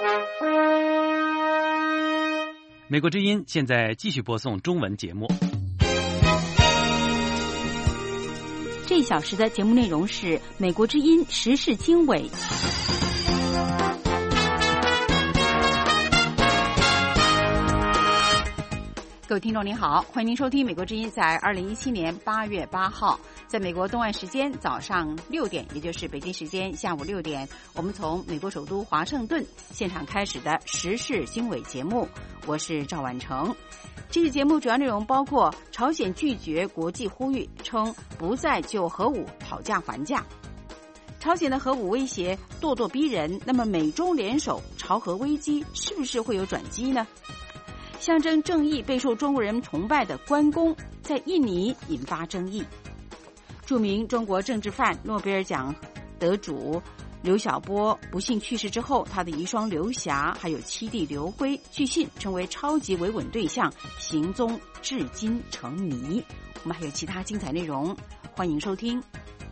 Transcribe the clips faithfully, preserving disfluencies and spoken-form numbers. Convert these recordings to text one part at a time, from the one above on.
美国之音现在继续播送中文节目。 这一小时的节目内容是美国之音时事经纬。各位听众您好，欢迎您收听美国之音在二零一七年八月八号，在美国东岸时间早上六点，也就是北京时间下午六点，我们从美国首都华盛顿现场开始的时事经纬节目，我是赵婉成。这次节目主要内容包括朝鲜拒绝国际呼吁，称不再就核武讨价还价；朝鲜的核武威胁咄咄逼人，那么美中联手朝核危机是不是会有转机呢？象征正义、备受中国人崇拜的关公在印尼引发争议。著名中国政治犯、诺贝尔奖得主刘晓波不幸去世之后，他的遗孀刘霞还有妻弟刘辉，据信成为超级维稳对象，行踪至今成谜。我们还有其他精彩内容，欢迎收听。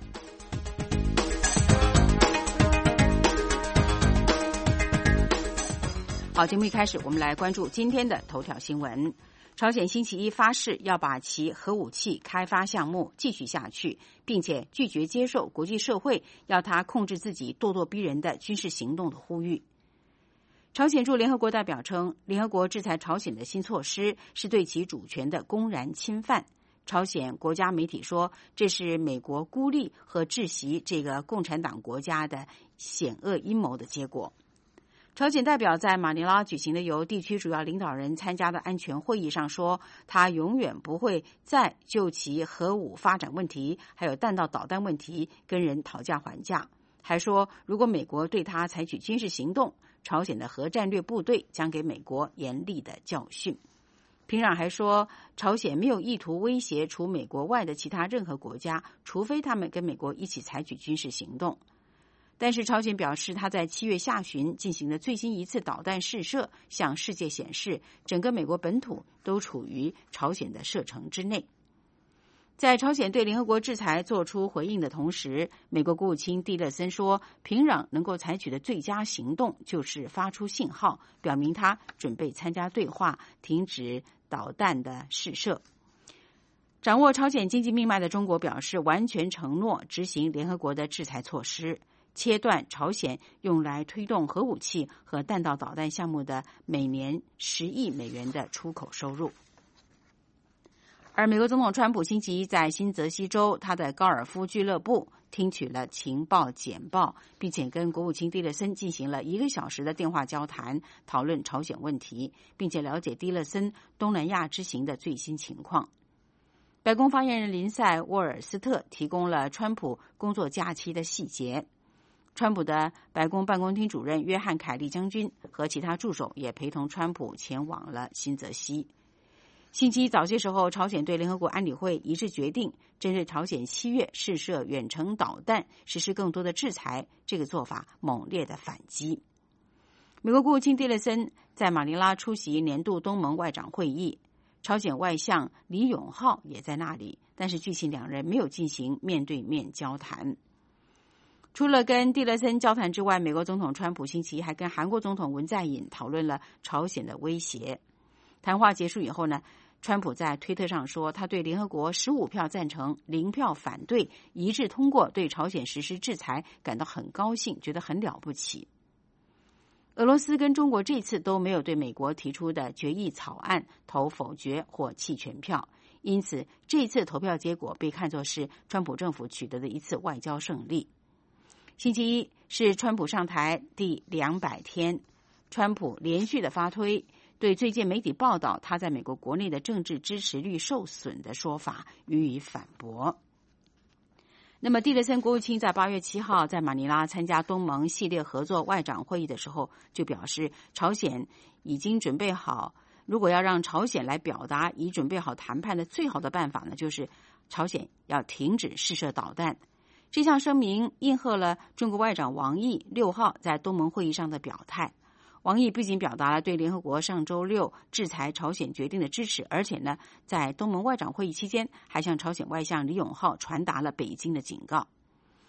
好，节目一开始，我们来关注今天的头条新闻。朝鲜星期一发誓要把其核武器开发项目继续下去，并且拒绝接受国际社会要他控制自己咄咄逼人的军事行动的呼吁。朝鲜驻联合国代表称，联合国制裁朝鲜的新措施是对其主权的公然侵犯。朝鲜国家媒体说，这是美国孤立和窒息这个共产党国家的险恶阴谋的结果。朝鲜代表在马尼拉举行的由地区主要领导人参加的安全会议上说，他永远不会再就其核武发展问题还有弹道导弹问题跟人讨价还价，还说如果美国对他采取军事行动，朝鲜的核战略部队将给美国严厉的教训。平壤还说，朝鲜没有意图威胁除美国外的其他任何国家，除非他们跟美国一起采取军事行动。但是朝鲜表示，他在七月下旬进行的最新一次导弹试射，向世界显示整个美国本土都处于朝鲜的射程之内。在朝鲜对联合国制裁做出回应的同时，美国国务卿蒂勒森说，平壤能够采取的最佳行动就是发出信号，表明他准备参加对话，停止导弹的试射。掌握朝鲜经济命脉的中国表示，完全承诺执行联合国的制裁措施，切断朝鲜用来推动核武器和弹道导弹项目的每年十亿美元的出口收入。而美国总统川普星期一在新泽西州他的高尔夫俱乐部听取了情报简报，并且跟国务卿蒂勒森进行了一个小时的电话交谈，讨论朝鲜问题，并且了解蒂勒森东南亚之行的最新情况。白宫发言人林赛·沃尔斯特提供了川普工作假期的细节。川普的白宫办公厅主任约翰·凯利将军和其他助手也陪同川普前往了新泽西。星期一早些时候，朝鲜对联合国安理会一致决定，针对朝鲜七月试射远程导弹实施更多的制裁，这个做法猛烈的反击。美国国务卿蒂勒森在马尼拉出席年度东盟外长会议，朝鲜外相李永浩也在那里，但是据悉两人没有进行面对面交谈。除了跟蒂勒森交谈之外，美国总统川普星期一还跟韩国总统文在寅讨论了朝鲜的威胁。谈话结束以后呢，川普在推特上说，他对联合国十五票赞成、零票反对一致通过对朝鲜实施制裁感到很高兴，觉得很了不起。俄罗斯跟中国这次都没有对美国提出的决议草案投否决或弃权票，因此这次投票结果被看作是川普政府取得的一次外交胜利。星期一是川普上台第两百天，川普连续的发推，对最近媒体报道他在美国国内的政治支持率受损的说法予以反驳。那么蒂勒森国务卿在八月七号在马尼拉参加东盟系列合作外长会议的时候就表示，朝鲜已经准备好，如果要让朝鲜来表达已准备好谈判的最好的办法呢，就是朝鲜要停止试射导弹。这项声明应和了中国外长王毅六号在东盟会议上的表态。王毅不仅表达了对联合国上周六制裁朝鲜决定的支持，而且呢，在东盟外长会议期间还向朝鲜外相李永浩传达了北京的警告。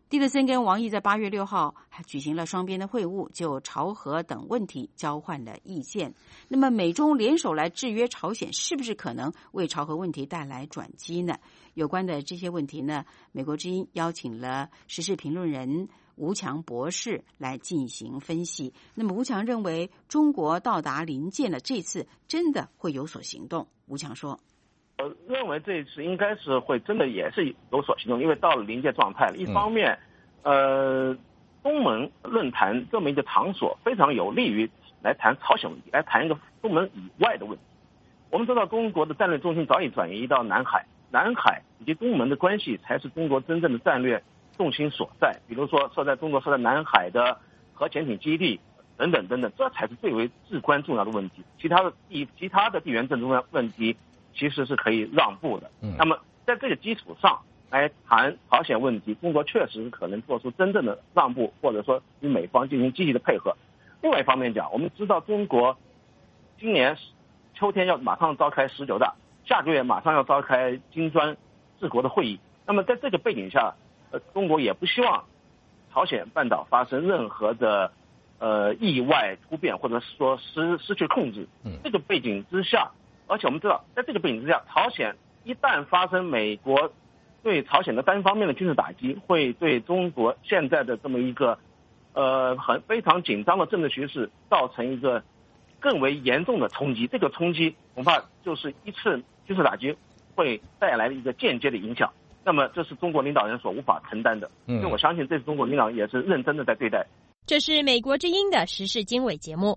蒂勒森跟王毅在八月六号还举行了双边的会晤，就朝核等问题交换了意见。那么美中联手来制约朝鲜，是不是可能为朝核问题带来转机呢？有关的这些问题呢，美国之音邀请了时事评论人吴强博士来进行分析。那么吴强认为，中国到达临界了，这次真的会有所行动。吴强说， 我认为这一次应该是会真的也是有所行动，因为到了临界状态了。一方面，呃，东盟论坛这么一个场所非常有利于来谈朝鲜问题，来谈一个东盟以外的问题。我们知道，中国的战略中心早已转移到南海，南海以及东盟的关系才是中国真正的战略重心所在。比如说，设在中国设在南海的核潜艇基地等等等等，这才是最为至关重要的问题。其他的地其他的地缘政治问题其实是可以让步的。嗯，那么在这个基础上来谈朝鲜问题，中国确实是可能做出真正的让步，或者说与美方进行积极的配合。另外一方面讲，我们知道中国今年秋天要马上召开十九大，下个月马上要召开金砖治国的会议。那么在这个背景下，呃，中国也不希望朝鲜半岛发生任何的呃意外突变，或者说失失去控制。嗯，这个背景之下。而且我们知道，在这个背景之下，朝鲜一旦发生美国对朝鲜的单方面的军事打击，会对中国现在的这么一个呃很非常紧张的政治局势造成一个更为严重的冲击。这个冲击恐怕就是一次军事打击会带来的一个间接的影响。那么这是中国领导人所无法承担的。嗯，因为我相信这次中国领导人也是认真的在对待。 这是美国之音的时事经纬节目。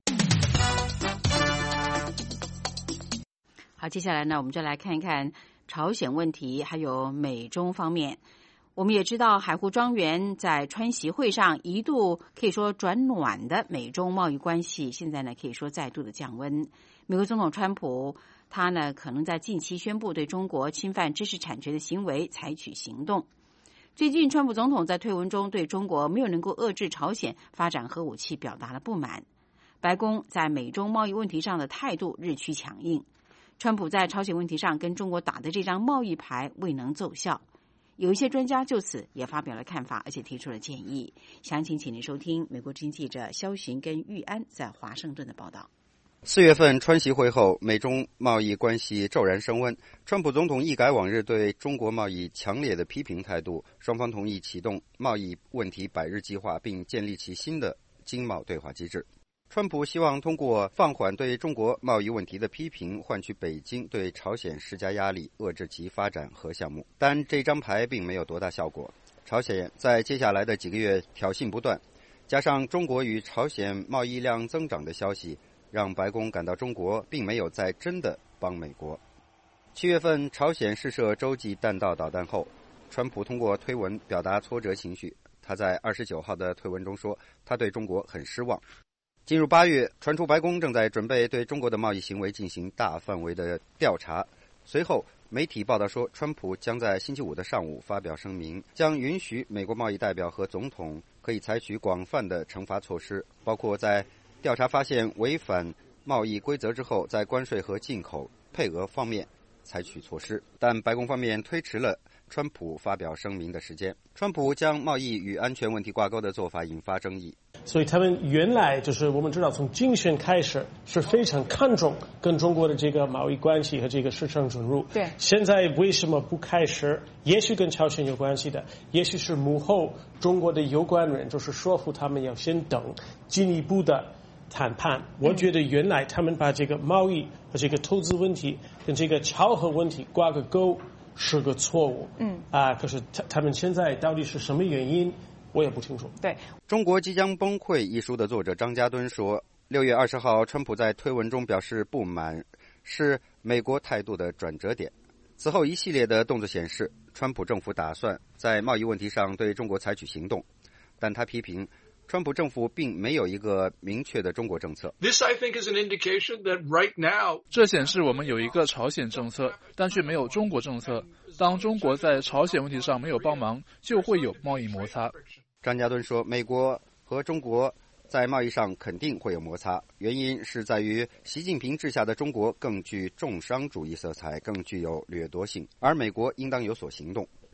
好，接下来呢，我们就来看一看朝鲜问题，还有美中方面。我们也知道，海湖庄园在川习会上一度可以说转暖的美中贸易关系，现在呢可以说再度的降温。美国总统川普他呢可能在近期宣布对中国侵犯知识产权的行为采取行动。最近，川普总统在推文中对中国没有能够遏制朝鲜发展核武器表达了不满。白宫在美中贸易问题上的态度日趋强硬。川普在朝鲜问题上跟中国打的这张贸易牌未能奏效，有一些专家就此也发表了看法，而且提出了建议。详情请您收听美国之音记者肖寻跟玉安在华盛顿的报道。 四月份川习会后，美中贸易关系骤然升温，川普总统一改往日对中国贸易强烈的批评态度，双方同意启动贸易问题百日计划，并建立起新的经贸对话机制。川普希望通过放缓对中国贸易问题的批评，换取北京对朝鲜施加压力，遏制其发展核项目。但这张牌并没有多大效果。朝鲜在接下来的几个月挑衅不断，加上中国与朝鲜贸易量增长的消息，让白宫感到中国并没有在真的帮美国。七月份朝鲜试射洲际弹道导弹后，川普通过推文表达挫折情绪。他在二十九号的推文中说，他对中国很失望。进入八月，传出白宫正在准备对中国的贸易行为进行大范围的调查。随后，媒体报道说，川普将在星期五的上午发表声明，将允许美国贸易代表和总统可以采取广泛的惩罚措施，包括在调查发现违反贸易规则之后，在关税和进口配额方面采取措施。但白宫方面推迟了川普发表声明的时间。川普将贸易与安全问题挂钩的做法引发争议。 所以他们原来就是我们知道从竞选开始是非常看重跟中国的这个贸易关系和这个市场准入。 对， 现在为什么不开始？也许跟朝鲜有关系的，也许是幕后中国的有关人就是说服他们要先等进一步的谈判。我觉得原来他们把这个贸易和这个投资问题跟这个朝核问题挂个钩是个错误。嗯啊，可是他他们现在到底是什么原因？我也不清楚。 对， 中国即将崩溃一书的作者张家敦说，六月二十号，川普在推文中表示不满，是美国态度的转折点。此后一系列的动作显示，川普政府打算在贸易问题上对中国采取行动，但他批评川普政府并没有一个明确的中国政策。 This, I think, is an indication that right now, 这显示我们有一个朝鲜政策，但却没有中国政策。当中国在朝鲜问题上没有帮忙，就会有贸易摩擦。 张家敦说，美国和中国在贸易上肯定会有摩擦，原因是在于习近平治下的中国更具重商主义色彩，更具有掠夺性，而美国应当有所行动。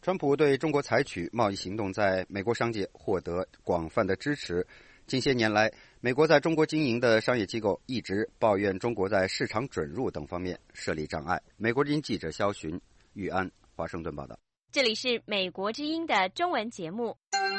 川普对中国采取贸易行动在美国商界获得广泛的支持。近些年来，美国在中国经营的商业机构一直抱怨中国在市场准入等方面设立障碍。美国之音记者肖寻、玉安华盛顿报道。 这里是美国之音的中文节目。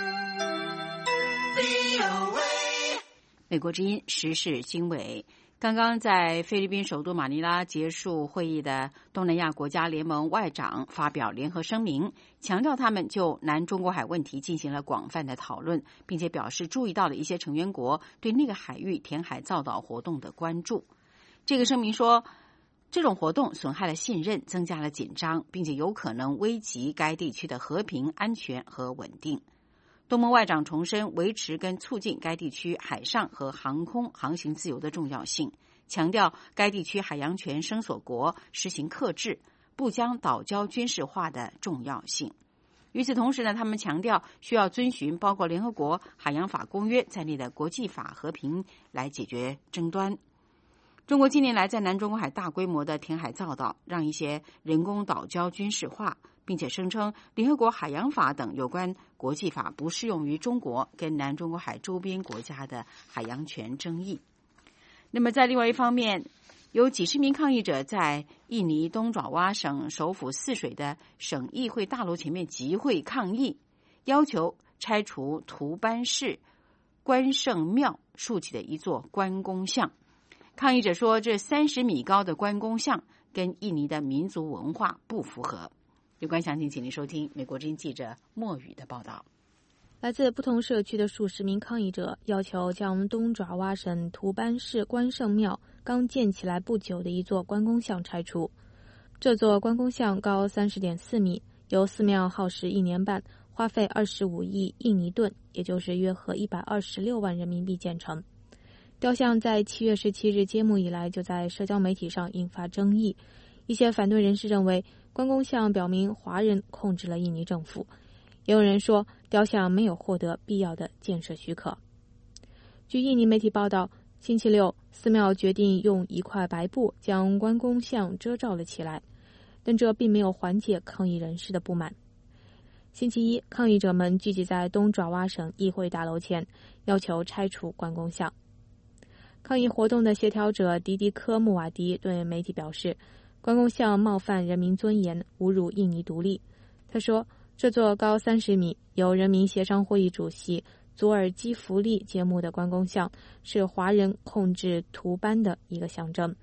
美国之音时事经纬。刚刚在菲律宾首都马尼拉结束会议的东南亚国家联盟外长发表联合声明，强调他们就南中国海问题进行了广泛的讨论，并且表示注意到了一些成员国对那个海域填海造岛活动的关注。这个声明说，这种活动损害了信任，增加了紧张，并且有可能危及该地区的和平、安全和稳定。东盟外长重申维持跟促进该地区海上和航空航行自由的重要性，强调该地区海洋权声索国实行克制，不将岛礁军事化的重要性。与此同时呢，他们强调需要遵循包括联合国海洋法公约在内的国际法和平来解决争端。中国近年来在南中国海大规模的填海造岛，让一些人工岛礁军事化，并且声称联合国海洋法等有关国际法不适用于中国跟南中国海周边国家的海洋权争议。那么在另外一方面，有几十名抗议者在印尼东爪哇省首府泗水的省议会大楼前面集会抗议，要求拆除图班市关圣庙竖起的一座关公像。抗议者说，这三十米高的关公像跟印尼的民族文化不符合。有关详情，请您收听美国之音记者莫宇的报道。 来自不同社区的数十名抗议者要求将东爪哇省图班市关圣庙刚建起来不久的一座关公像拆除。这座关公像高 三十点四米，由寺庙耗时一年半，花费二十五亿印尼盾，也就是约合一百二十六万人民币建成。雕像在七月十七日揭幕以来就在社交媒体上引发争议。一些反对人士认为关公像表明华人控制了印尼政府，也有人说雕像没有获得必要的建设许可。据印尼媒体报道，星期六寺庙决定用一块白布将关公像遮罩了起来，但这并没有缓解抗议人士的不满。星期一，抗议者们聚集在东爪哇省议会大楼前，要求拆除关公像。抗议活动的协调者迪迪科穆瓦迪对媒体表示，关公像冒犯人民尊严，侮辱印尼独立。他说，这座高三十米、由人民协商会议主席佐尔基弗利揭幕的关公像是华人控制图班的一个象征。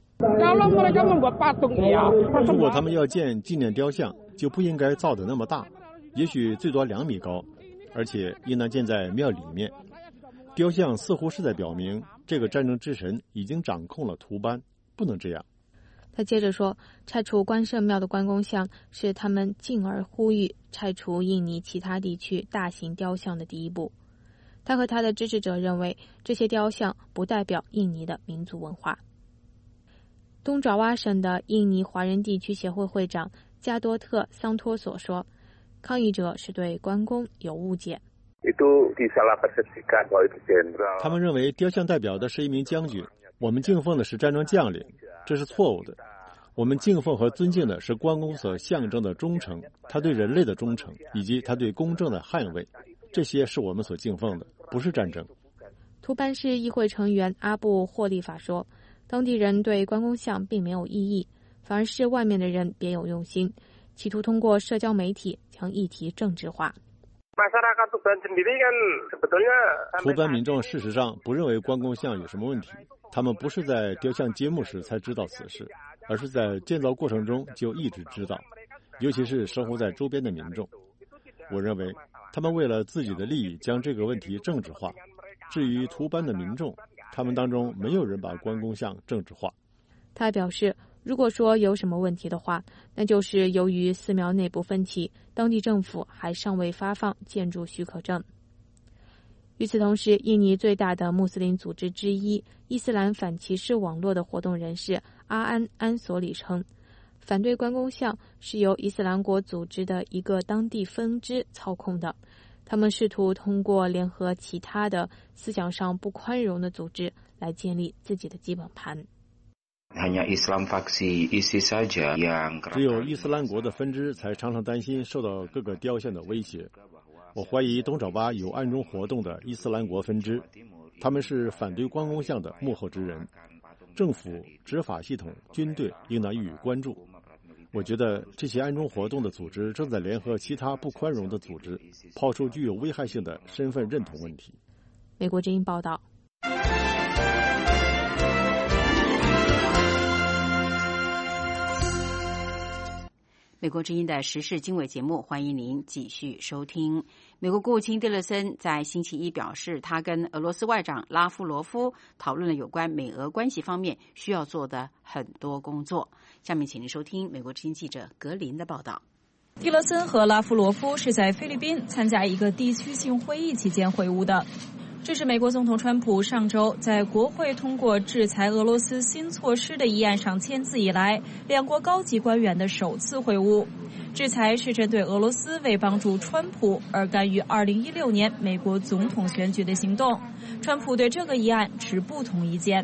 如果他们要建纪念雕像，就不应该造得那么大，也许最多两米高，而且应当建在庙里面。雕像似乎是在表明，这个战争之神已经掌控了图班，不能这样。 他接着说，拆除关圣庙的关公像是他们进而呼吁拆除印尼其他地区大型雕像的第一步。他和他的支持者认为，这些雕像不代表印尼的民族文化。东爪哇省的印尼华人地区协会会长加多特桑托索说，抗议者是对关公有误解。 他们认为雕像代表的是一名将军，我们敬奉的是战争将领，这是错误的。我们敬奉和尊敬的是关公所象征的忠诚，他对人类的忠诚，以及他对公正的捍卫，这些是我们所敬奉的，不是战争。 图班市议会成员阿布霍利法说，当地人对关公像并没有异议，反而是外面的人别有用心，企图通过社交媒体将议题政治化。 图班民众事实上不认为关公像有什么问题，他们不是在雕像揭幕时才知道此事，而是在建造过程中就一直知道，尤其是生活在周边的民众。我认为他们为了自己的利益将这个问题政治化。至于图班的民众，他们当中没有人把关公像政治化。 他表示，如果说有什么问题的话，那就是由于寺庙内部分歧，当地政府还尚未发放建筑许可证。与此同时，印尼最大的穆斯林组织之一伊斯兰反歧视网络的活动人士阿安安索里称，反对关公像是由伊斯兰国组织的一个当地分支操控的，他们试图通过联合其他的思想上不宽容的组织来建立自己的基本盘。 只有伊斯兰国的分支才常常担心受到各个雕像的威胁。我怀疑东爪哇有暗中活动的伊斯兰国分支，他们是反对关公像的幕后之人。政府、执法系统、军队应当予以关注。我觉得这些暗中活动的组织正在联合其他不宽容的组织，抛出具有危害性的身份认同问题。 美国之音报道。 美国之音的时事经纬节目，欢迎您继续收听。美国国务卿蒂勒森在星期一表示，他跟俄罗斯外长拉夫罗夫讨论了有关美俄关系方面需要做的很多工作。下面请您收听美国之音记者格林的报道。 蒂勒森和拉夫罗夫是在菲律宾参加一个地区性会议期间会晤的。这是美国总统川普上周在国会通过制裁俄罗斯新措施的议案上签字以来，两国高级官员的首次会晤。制裁是针对俄罗斯为帮助川普而干预二零一六年美国总统选举的行动。川普对这个议案持不同意见。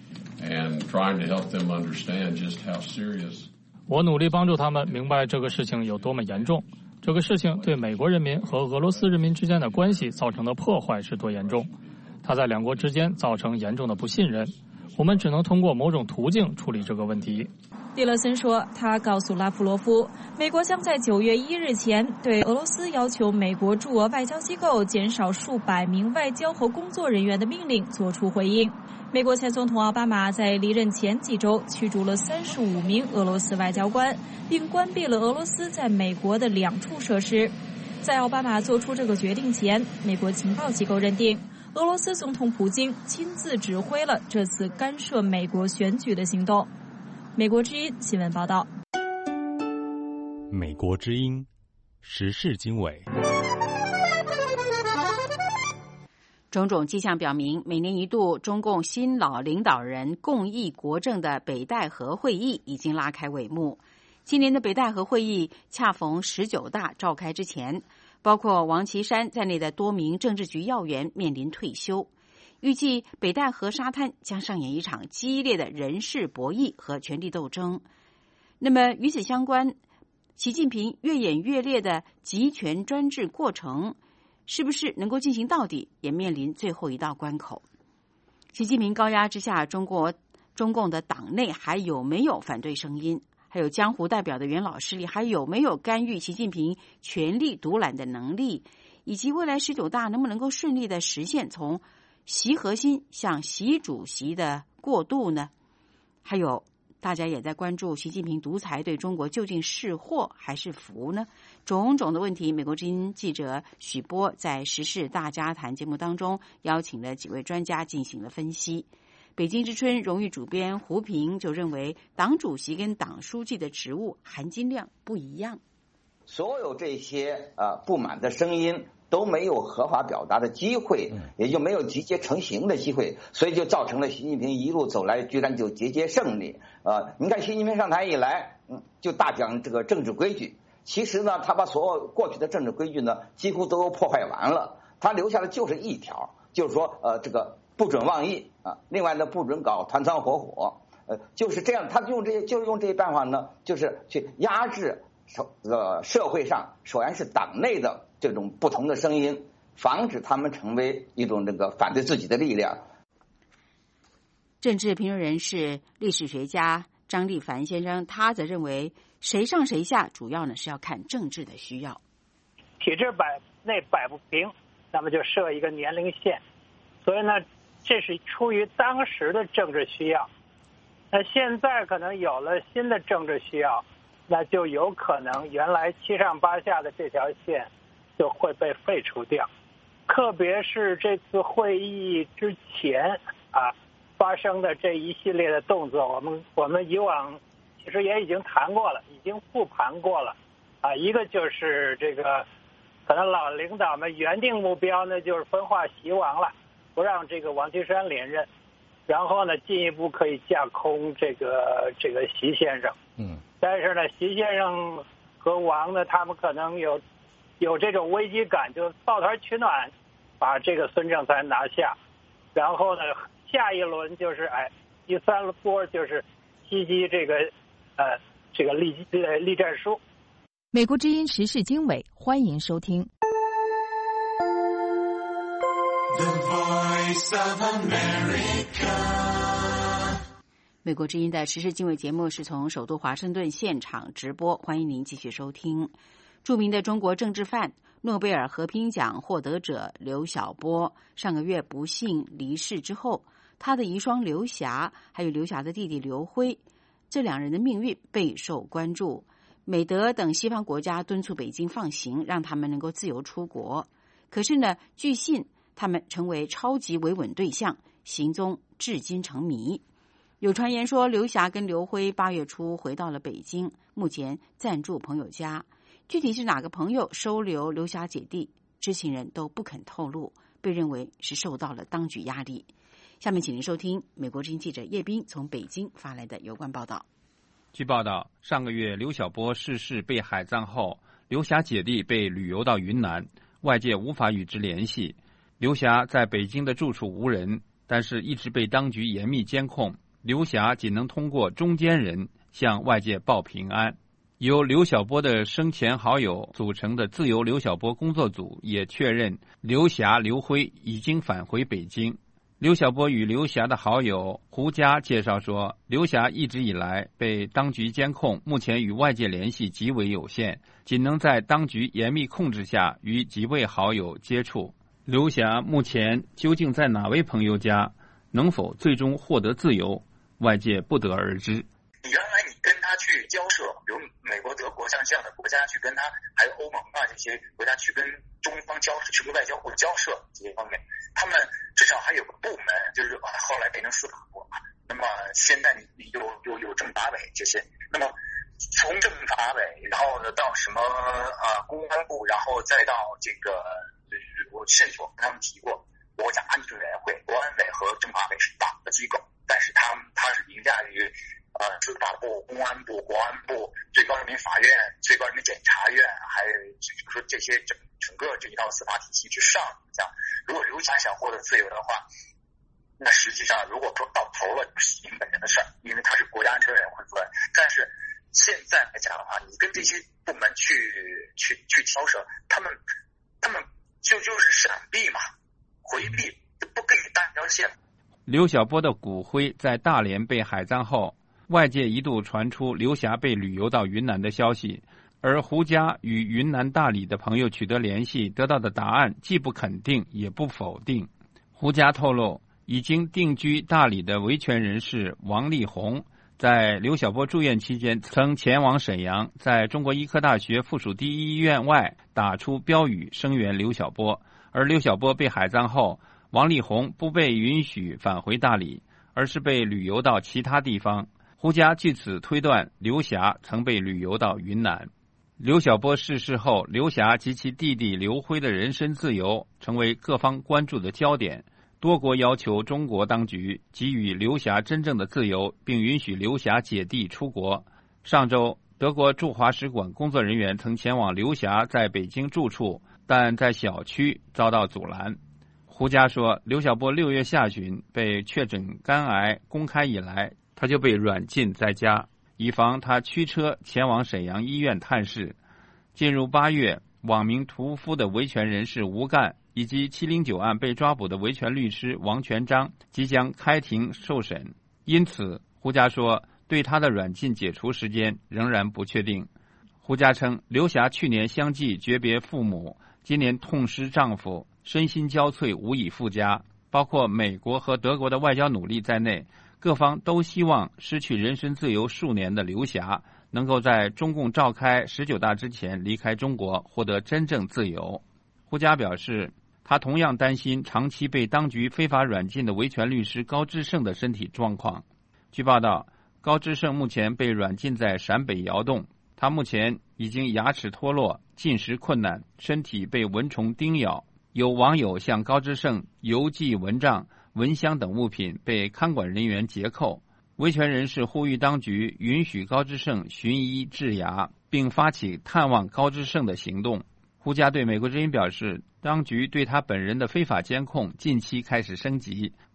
我努力帮助他们明白这个事情有多么严重。这个事情对美国人民和俄罗斯人民之间的关系造成的破坏是多严重，它在两国之间造成严重的不信任，我们只能通过某种途径处理这个问题。 蒂勒森说，他告诉拉夫罗夫，美国将在九月一日前对俄罗斯要求美国驻俄外交机构减少数百名外交和工作人员的命令作出回应。美国前总统奥巴马在离任前几周驱逐了三十五名俄罗斯外交官，并关闭了俄罗斯在美国的两处设施。在奥巴马做出这个决定前，美国情报机构认定俄罗斯总统普京亲自指挥了这次干涉美国选举的行动。美国之音新闻报道。 美国之音时事经纬。 种种迹象表明，每年一度中共新老领导人共议国政的北戴河会议已经拉开帷幕。今年的北戴河会议恰逢十九大召开之前，包括王岐山在内的多名政治局要员面临退休。预计北戴河沙滩将上演一场激烈的人事博弈和权力斗争。那么与此相关，习近平越演越烈的集权专制过程是不是能够进行到底，也面临最后一道关口。习近平高压之下，中国中共的党内还有没有反对声音？还有江湖代表的元老势力还有没有干预习近平权力独揽的能力？以及未来十九大能不能够顺利的实现从习核心向习主席的过渡呢？还有大家也在关注习近平独裁对中国究竟是祸还是福呢？种种的问题，美国之音记者许波在时事大家谈节目当中邀请了几位专家进行了分析。北京之春荣誉主编胡平就认为，党主席跟党书记的职务含金量不一样。 所有这些呃不满的声音都没有合法表达的机会，也就没有集结成型的机会，所以就造成了习近平一路走来居然就节节胜利。呃，你看习近平上台以来，嗯，就大讲这个政治规矩。其实呢，他把所有过去的政治规矩呢，几乎都破坏完了。他留下的就是一条，就是说，呃，这个不准妄议啊，另外呢，不准搞团团伙伙，呃，就是这样。他用这些，就是用这些办法呢，就是去压制这个社会上，首先是党内的这种不同的声音，防止他们成为一种这个反对自己的力量。 政治评论人士、历史学家张立凡先生，他则认为，谁上谁下，主要呢是要看政治的需要。 体制摆内摆不平，那么就设一个年龄线。所以呢，这是出于当时的政治需要。那现在可能有了新的政治需要，那就有可能原来七上八下的这条线就会被废除掉。特别是这次会议之前啊发生的这一系列的动作，我们我们以往其实也已经谈过了，已经复盘过了啊。一个就是这个，可能老领导们原定目标呢就是分化习王了，不让这个王岐山连任，然后呢进一步可以架空这个这个习先生。 嗯。 但是呢，习先生和王呢，他们可能有有这种危机感，就抱团取暖，把这个孙政才拿下。然后呢，下一轮就是哎，第三波就是袭击这个呃这个栗呃栗战书。 美国之音时事经纬，欢迎收听。 The Voice of America。美国之音的时事经纬节目是从首都华盛顿现场直播，欢迎您继续收听。著名的中国政治犯、诺贝尔和平奖获得者刘晓波上个月不幸离世之后，他的遗孀刘霞还有刘霞的弟弟刘辉，这两人的命运备受关注。美德等西方国家敦促北京放行，让他们能够自由出国。可是呢，据信他们成为超级维稳对象，行踪至今成谜。有传言说，刘霞跟刘辉八月初回到了北京，目前暂住朋友家。具体是哪个朋友收留刘霞姐弟，知情人都不肯透露，被认为是受到了当局压力。下面请您收听美国之音记者叶斌从北京发来的有关报道。 据报道，上个月刘晓波逝世被海葬后，刘霞姐弟被旅游到云南，外界无法与之联系。刘霞在北京的住处无人，但是一直被当局严密监控。刘霞仅能通过中间人向外界报平安。由刘晓波的生前好友组成的自由刘晓波工作组也确认，刘霞、刘辉已经返回北京。刘晓波与刘霞的好友胡佳介绍说，刘霞一直以来被当局监控，目前与外界联系极为有限，仅能在当局严密控制下与几位好友接触。刘霞目前究竟在哪位朋友家，能否最终获得自由，外界不得而知。 原来你跟他去交涉，比如美国、德国像这样的国家去跟他，还有欧盟啊这些国家去跟中方交涉，去跟外交部交涉这些方面，他们至少还有个部门，就是后来变成司法部嘛。那么现在你有有有政法委这些，那么从政法委，然后呢到什么啊公安部，然后再到这个，我甚至我跟他们提过，国家安全委员会、国安委和政法委是党的机构，但是他们他是凌驾于呃司法部、公安部、国安部、最高人民法院、最高人民检察院，还有就是说这些整整个这一套司法体系之上。这样，如果刘霞想获得自由的话，那实际上如果说到头了是您本人的事儿，因为他是国家安全委员会主任。但是现在来讲的话，你跟这些部门去去去交涉，他们他们就就是闪避嘛，回避，就不给你搭条线。 刘晓波的骨灰在大连被海葬后，外界一度传出刘霞被旅游到云南的消息，而胡佳与云南大理的朋友取得联系，得到的答案既不肯定也不否定。胡佳透露，已经定居大理的维权人士王力宏，在刘晓波住院期间曾前往沈阳，在中国医科大学附属第一医院外打出标语声援刘晓波。而刘晓波被海葬后，王力宏不被允许返回大理，而是被旅游到其他地方。胡佳据此推断，刘霞曾被旅游到云南。刘晓波逝世后，刘霞及其弟弟刘辉的人身自由成为各方关注的焦点。多国要求中国当局给予刘霞真正的自由，并允许刘霞姐弟出国。上周，德国驻华使馆工作人员曾前往刘霞在北京住处，但在小区遭到阻拦。胡佳说，刘晓波六月下旬被确诊肝癌公开以来，他就被软禁在家，以防他驱车前往沈阳医院探视。进入八月，网名屠夫的维权人士吴干以及七零九案被抓捕的维权律师王全章即将开庭受审，因此胡佳说对他的软禁解除时间仍然不确定。胡佳称，刘霞去年相继诀别父母，今年痛失丈夫，身心交瘁，无以复加。包括美国和德国的外交努力在内，各方都希望失去人身自由数年的刘霞能够在中共召开十九大之前离开中国，获得真正自由。胡佳表示，他同样担心长期被当局非法软禁的维权律师高之胜的身体状况。据报道，高之胜目前被软禁在陕北窑洞，他目前已经牙齿脱落，进食困难，身体被蚊虫叮咬。有网友向高之胜邮寄蚊帐、蚊香等物品被看管人员截扣。维权人士呼吁当局允许高之胜寻医治牙，并发起探望高之胜的行动。胡佳对美国之音表示，当局对他本人的非法监控近期开始升级，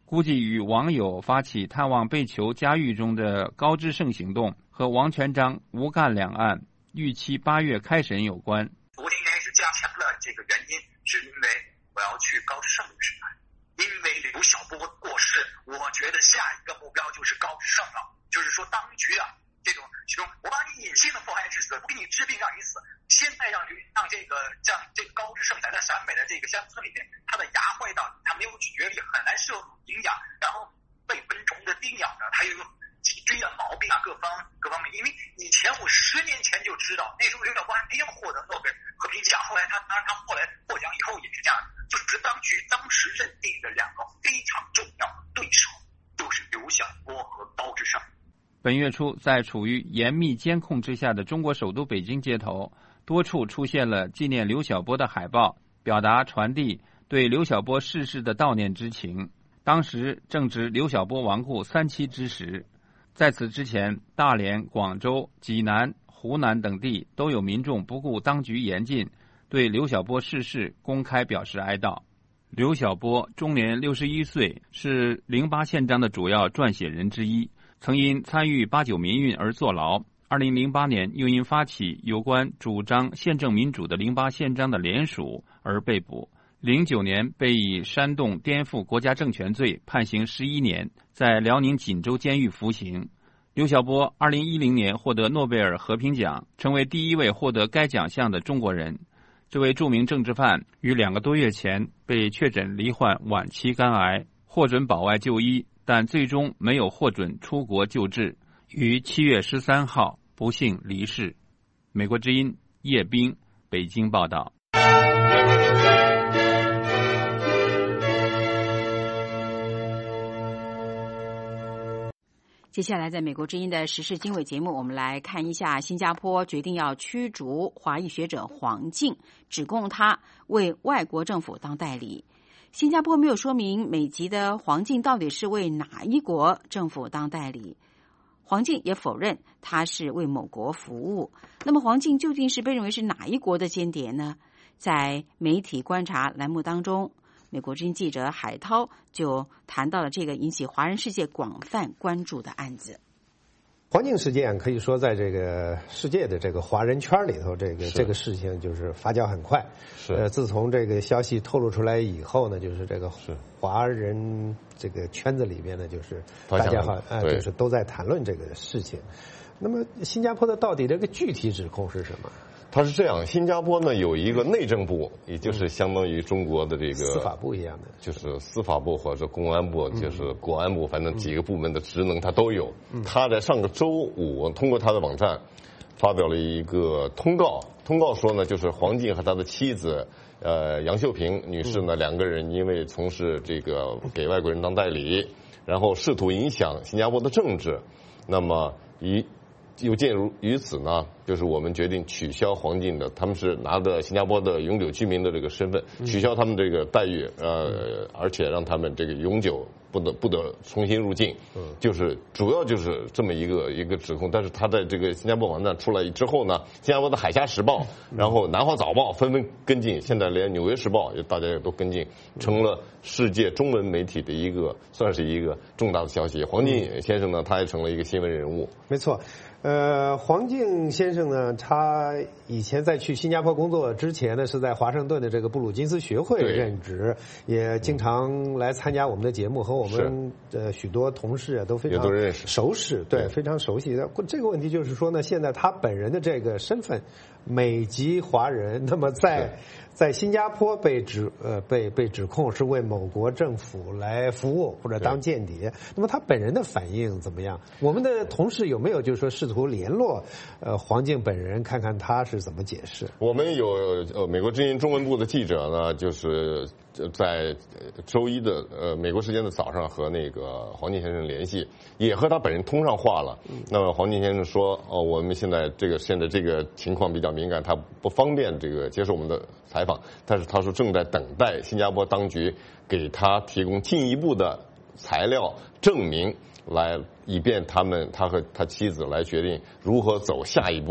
估计与网友发起探望被囚监狱中的高志胜行动和王全璋、吴干两案预期八月开审有关。 昨天开始加强了这个原因，是因为我要去高志胜律师团，因为刘晓波过世，我觉得下一个目标就是高志胜了，就是说当局啊，这种这种我把你隐性的迫害致死，不给你治病让你死，现在让让这个像这个高志胜在在陕北的这个乡村里面，他的牙坏到他没有咀嚼力，很难摄入营养，然后被蚊虫的叮咬着，他有脊椎的毛病啊，各方各方面。因为以前我十年前就知道，那时候刘晓波还没有获得诺贝尔和平奖，后来他当然他后来获奖以后也是这样，就是当局当时认定的两个非常重要的对手，就是刘晓波和高志胜。 本月初，在处于严密监控之下的中国首都北京街头，多处出现了纪念刘晓波的海报，表达传递对刘晓波逝世的悼念之情。当时正值刘晓波亡故三七之时，在此之前，大连、广州、济南、湖南等地都有民众不顾当局严禁，对刘晓波逝世公开表示哀悼。刘晓波终年六十一岁，是零八宪章的主要撰写人之一，曾因参与八九民运而坐牢。二零零八年又因发起有关主张宪政民主的零八宪章的联署而被捕。零九年被以煽动颠覆国家政权罪判刑十一年，在辽宁锦州监狱服刑。刘晓波二零一零年获得诺贝尔和平奖，成为第一位获得该奖项的中国人。这位著名政治犯于两个多月前被确诊罹患晚期肝癌，获准保外就医，但最终没有获准出国救治，于七月十三号不幸离世。美国之音叶冰，北京报道。 接下来，在美国之音的时事经纬节目，我们来看一下新加坡决定要驱逐华裔学者黄静，指控他为外国政府当代理。新加坡没有说明美籍的黄静到底是为哪一国政府当代理。黄静也否认他是为某国服务。那么黄静究竟是被认为是哪一国的间谍呢？在媒体观察栏目当中，美国之音记者海涛就谈到了这个引起华人世界广泛关注的案子。 黄静事件可以说在这个世界的这个华人圈里头，这个这个事情就是发酵很快。是呃，自从这个消息透露出来以后呢，就是这个华人这个圈子里面呢，就是大家好呃，就是都在谈论这个事情。那么新加坡的到底这个具体指控是什么？ 它是这样，新加坡呢有一个内政部，也就是相当于中国的这个司法部一样的， 就是司法部或者公安部，就是国安部，反正几个部门的职能它都有。他在上个周五通过他的网站发表了一个通告，通告说呢，就是黄静和他的妻子呃杨秀萍女士呢两个人因为从事这个给外国人当代理，然后试图影响新加坡的政治，那么以又鉴于于此呢，就是我们决定取消黄静的，他们是拿着新加坡的永久居民的这个身份，取消他们这个待遇，呃，而且让他们这个永久不得不得重新入境，就是主要就是这么一个一个指控。但是他在这个新加坡网站出来之后呢，新加坡的《海峡时报》，然后《南华早报》纷纷跟进，现在连《纽约时报》也大家也都跟进，成了世界中文媒体的一个算是一个重大的消息。黄静先生呢，他也成了一个新闻人物。 没错。呃，黄静先生呢，他以前在去新加坡工作之前呢，是在华盛顿的这个布鲁金斯学会任职，也经常来参加我们的节目，和我们呃许多同事啊都非常熟识，对，非常熟悉。这个问题就是说呢，现在他本人的这个身份，美籍华人，那么在在新加坡被指呃被被指控是为某国政府来服务或者当间谍，那么他本人的反应怎么样？我们的同事有没有就是说试图联络呃黄静本人，看看他是怎么解释？ 我们有呃美国之音中文部的记者呢，就是在周一的呃美国时间的早上和那个黄静先生联系，也和他本人通上话了。那么黄静先生说，哦，我们现在这个现在这个情况比较敏感，他不方便这个接受我们的采访，但是他说正在等待新加坡当局给他提供进一步的材料证明，来以便他们他和他妻子来决定如何走下一步。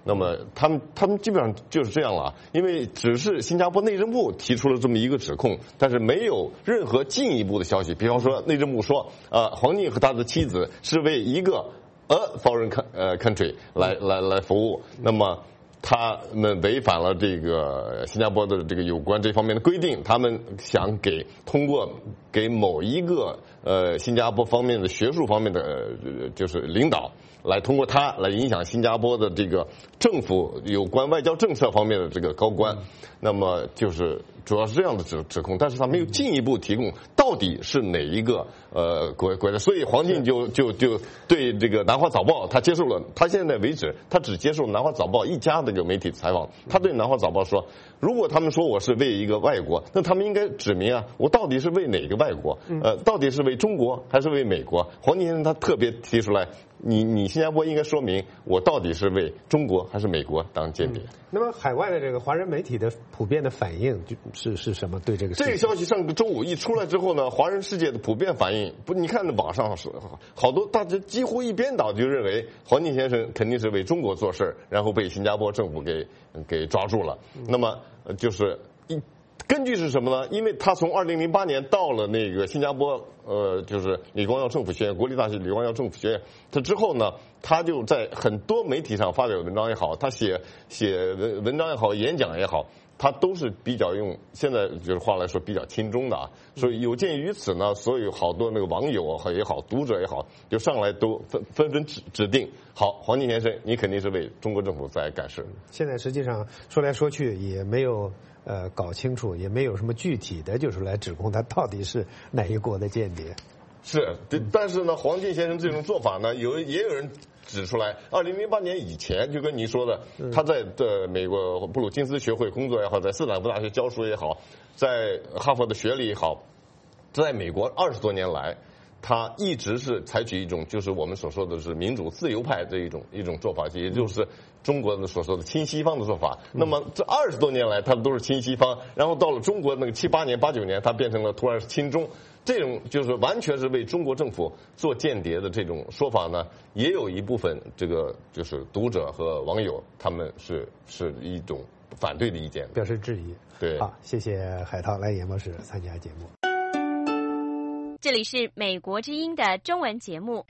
那么他们他们基本上就是这样了，因为只是新加坡内政部提出了这么一个指控，但是没有任何进一步的消息。比方说内政部说，呃，黄靖和他的妻子是为一个 a foreign country 来来来服务，那么他们违反了这个新加坡的这个有关这方面的规定，他们想给通过给某一个呃新加坡方面的学术方面的呃就是领导。来通过他来影响新加坡的这个政府有关外交政策方面的这个高官，那么就是主要是这样的指指控，但是他没有进一步提供到底是哪一个呃国国家，所以黄靖就就就对这个南华早报他接受了，他现在为止他只接受南华早报一家这个媒体采访，他对南华早报说，如果他们说我是为一个外国，那他们应该指明啊，我到底是为哪个外国？呃，到底是为中国还是为美国？黄靖先生他特别提出来，你你新加坡应该说明我到底是为中国还是美国当间谍。嗯、 那么海外的这个华人媒体的普遍的反应就是是什么？对这个这个消息上个周五一出来之后呢，华人世界的普遍反应不，你看网上是好多大家几乎一边倒就认为黄靖先生肯定是为中国做事，然后被新加坡政府给给抓住了。嗯、那么就是一。根据是什么呢？因为他从二零零八年到了那个新加坡，呃，就是李光耀政府学院，国立大学李光耀政府学院，他之后呢，他就在很多媒体上发表文章也好，他写写文文章也好，演讲也好，他都是比较用现在就是话来说比较亲中的啊。所以有鉴于此呢，所以好多那个网友也好，读者也好，就上来都纷纷纷指指定，好，黄靖先生，你肯定是为中国政府在干事。 现在实际上说来说去也没有。呃，搞清楚也没有什么具体的，就是来指控他到底是哪一国的间谍。 是，但是呢，黄靖先生这种做法呢，有也有人指出来，二零零八年以前就跟您说的，他在的美国布鲁金斯学会工作也好，在斯坦福大学教书也好，在哈佛的学历也好，在美国二十多年来。他一直是采取一种就是我们所说的是民主自由派这一种一种做法，也就是中国的所说的亲西方的做法。那么这二十多年来，他都是亲西方，然后到了中国那个七八年、八九年，他变成了突然是亲中，这种就是完全是为中国政府做间谍的这种说法呢，也有一部分这个就是读者和网友他们是是一种反对的意见， 表示质疑。 对， 好，谢谢海涛来演播室参加节目。 这里是美国之音的中文节目。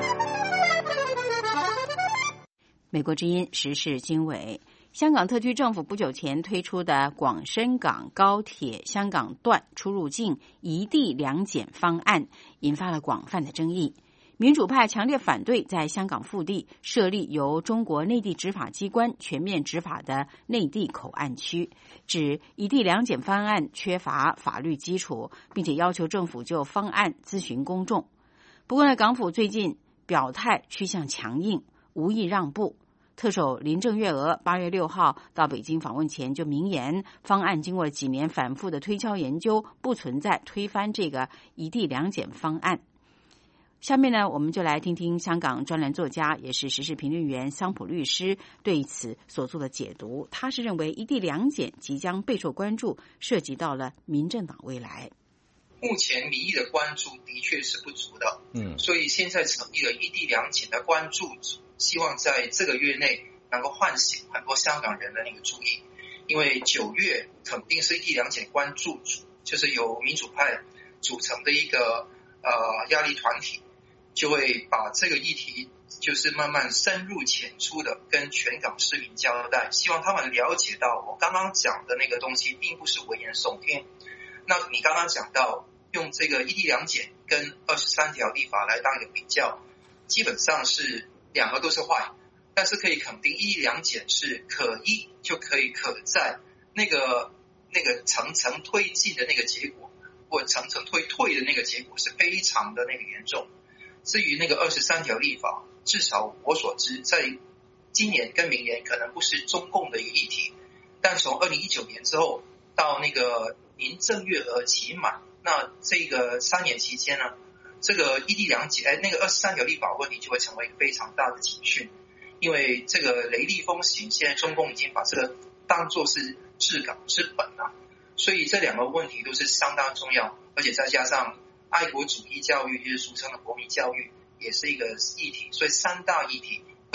美国之音时事经纬，香港特区政府不久前推出的广深港高铁香港段出入境一地两检方案，引发了广泛的争议。民主派强烈反对在香港腹地设立由中国内地执法机关全面执法的内地口岸区，指一地两检方案缺乏法律基础，并且要求政府就方案咨询公众。不过呢，港府最近表态趋向强硬，无意让步。特首林郑月娥八月六号到北京访问前就明言，方案经过几年反复的推敲研究，不存在推翻这个一地两检方案。下面呢，我们就来听听香港专栏作家，也是时事评论员桑普律师对此所做的解读。他是认为一地两检即将备受关注，涉及到了民政党未来。 目前民意的关注的确是不足的，嗯，所以现在成立了一地两检的关注组，希望在这个月内能够唤醒很多香港人的那个注意，因为九月肯定是一地两检关注组，就是由民主派组成的一个呃压力团体。就会把这个议题就是慢慢深入浅出的跟全港市民交代，希望他们了解到我刚刚讲的那个东西并不是危言耸听。那你刚刚讲到用这个一地两检跟二十三条立法来当一个比较，基本上是两个都是坏，但是可以肯定一地两检是可一就可以可在，那个那个层层推进的那个结果或层层推退的那个结果是非常的那个严重。至于那个二十三条立法，至少我所知，在今年跟明年可能不是中共的一个议题，但从二零一九年之后到那个林郑月娥期满，那这个三年期间呢，这个一地两检，哎，那个二十三条立法问题就会成为一个非常大的警讯，因为这个雷厉风行，现在中共已经把这个当作是治港之本了，所以这两个问题都是相当重要，而且再加上爱国主义教育，就是俗称的国民教育，也是一个议题，所以三大议题会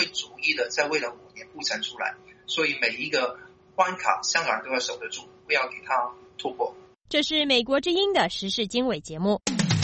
会逐一的在未来五年铺陈出来，所以每一个关卡香港人都要守得住，不要给它突破。 这是美国之音的时事经纬节目。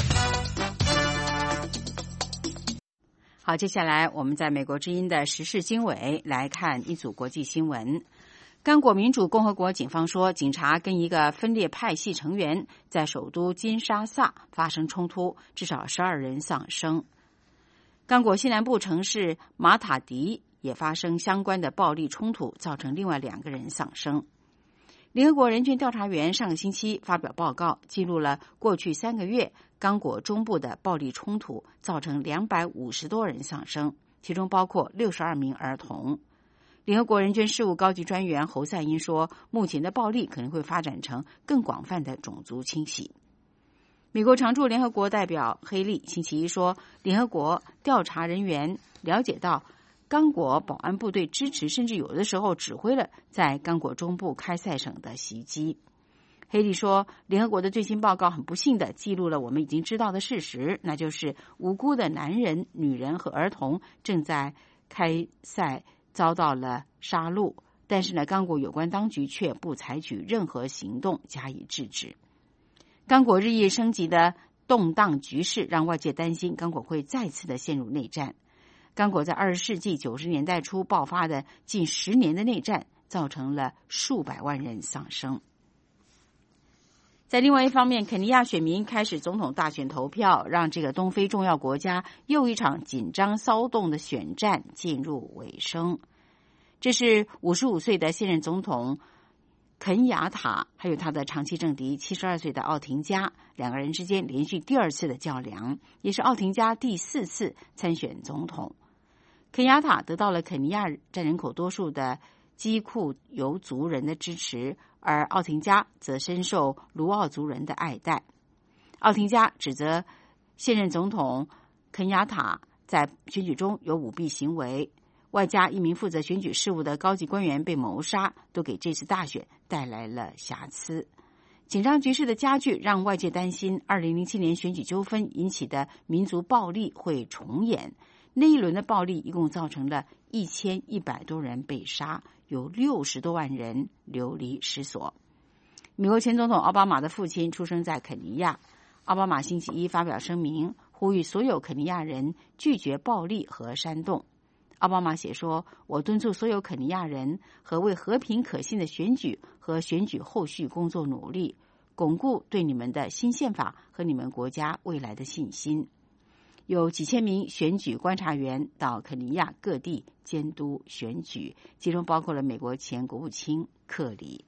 好，接下来我们在美国之音的时事经纬来看一组国际新闻。刚果民主共和国警方说，警察跟一个分裂派系成员在首都金沙萨发生冲突，至少十二人丧生。刚果西南部城市马塔迪也发生相关的暴力冲突，造成另外两个人丧生。联合国人权调查员上个星期发表报告，记录了过去三个月刚果中部的暴力冲突，造成两百五十多人丧生，其中包括六十二名儿童。联合国人权事务高级专员侯赛因说，目前的暴力可能会发展成更广泛的种族清洗。美国常驻联合国代表黑利星期一说，联合国调查人员了解到刚果保安部队支持，甚至有的时候指挥了在刚果中部开塞省的袭击。黑利说，联合国的最新报告很不幸地记录了我们已经知道的事实，那就是无辜的男人、女人和儿童正在开塞遭到了杀戮，但是呢，刚果有关当局却不采取任何行动加以制止。刚果日益升级的动荡局势让外界担心刚果会再次的陷入内战。刚果在二十世纪九十年代初爆发的近十年的内战，造成了数百万人丧生。在另外一方面，肯尼亚选民开始总统大选投票，让这个东非重要国家又一场紧张骚动的选战进入尾声。这是五十五岁的现任总统肯雅塔，还有他的长期政敌七十二岁的奥廷加，两个人之间连续第二次的较量，也是奥廷加第四次参选总统。肯雅塔得到了肯尼亚占人口多数的基库尤族人的支持，而奥廷加则深受卢奥族人的爱戴。奥廷加指责现任总统肯雅塔在选举中有舞弊行为，外加一名负责选举事务的高级官员被谋杀，都给这次大选带来了瑕疵。紧张局势的加剧让外界担心二零零七年选举纠纷引起的民族暴力会重演。那一轮的暴力一共造成了一千一百多人被杀，有六十多万人流离失所。美国前总统奥巴马的父亲出生在肯尼亚，奥巴马星期一发表声明，呼吁所有肯尼亚人拒绝暴力和煽动。奥巴马写说，我敦促所有肯尼亚人和为和平可信的选举和选举后续工作努力，巩固对你们的新宪法和你们国家未来的信心。有几千名选举观察员到肯尼亚各地监督选举，其中包括了美国前国务卿克里。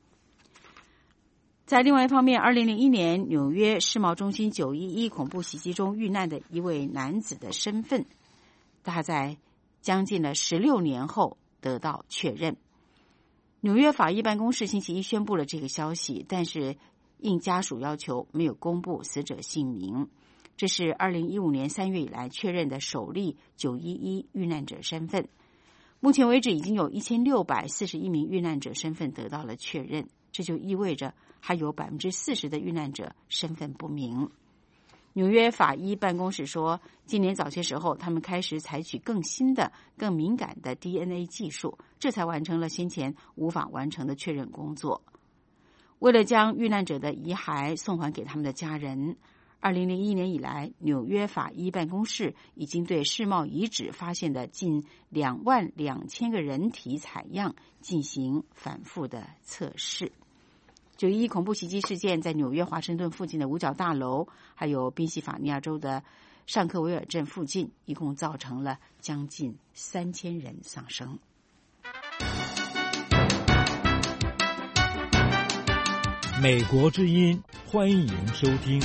在另外一方面，二零零一年纽约世贸中心九一一恐怖袭击中遇难的一位男子的身份，他在将近了十六年后得到确认。纽约法医办公室星期一宣布了这个消息，但是应家属要求没有公布死者姓名。这是二零一五年三月以来确认的首例九一一遇难者身份。目前为止，已经有一千六百四十一名遇难者身份得到了确认，这就意味着还有百分之四十的遇难者身份不明。纽约法医办公室说，今年早些时候，他们开始采取更新的、更敏感的 D N A 技术，这才完成了先前无法完成的确认工作。为了将遇难者的遗骸送还给他们的家人，二零零一年以来，纽约法医办公室已经对世贸遗址发现的近两万两千个人体采样进行反复的测试。九一一恐怖袭击事件在纽约华盛顿附近的五角大楼，还有宾夕法尼亚州的尚克维尔镇附近，一共造成了将近三千人丧生。 美国之音，欢迎收听。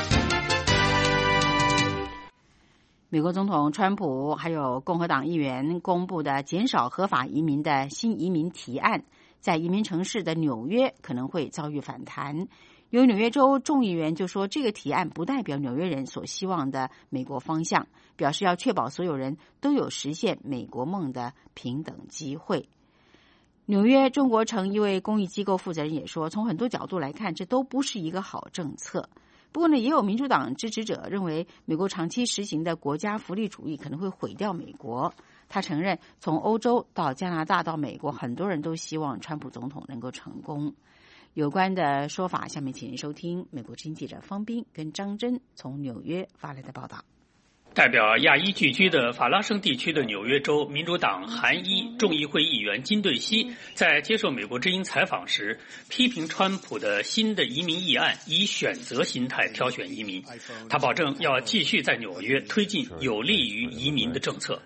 美国总统川普还有共和党议员公布的减少合法移民的新移民提案，在移民城市的纽约可能会遭遇反弹。有纽约州众议员就说，这个提案不代表纽约人所希望的美国方向，表示要确保所有人都有实现美国梦的平等机会。纽约中国城一位公益机构负责人也说，从很多角度来看，这都不是一个好政策。 不过呢，也有民主党支持者认为，美国长期实行的国家福利主义可能会毁掉美国。他承认，从欧洲到加拿大到美国，很多人都希望川普总统能够成功。有关的说法，下面请您收听美国之音记者方斌跟张真从纽约发来的报道。 代表亚裔聚居的法拉盛地区的纽约州民主党韩裔众议会议员金顿西在接受美国之音采访时，批评川普的新的移民议案以选择心态挑选移民。他保证要继续在纽约推进有利于移民的政策。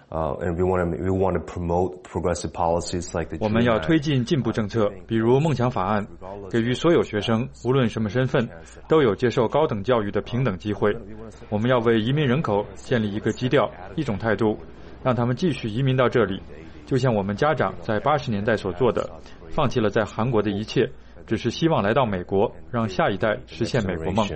我们要推进进步政策，比如梦想法案，给予所有学生，无论什么身份，都有接受高等教育的平等机会。我们要为移民人口建立一个基调，一种态度，让他们继续移民到这里，就像我们家长在八十年代所做的，放弃了在韩国的一切，只是希望来到美国，让下一代实现美国梦。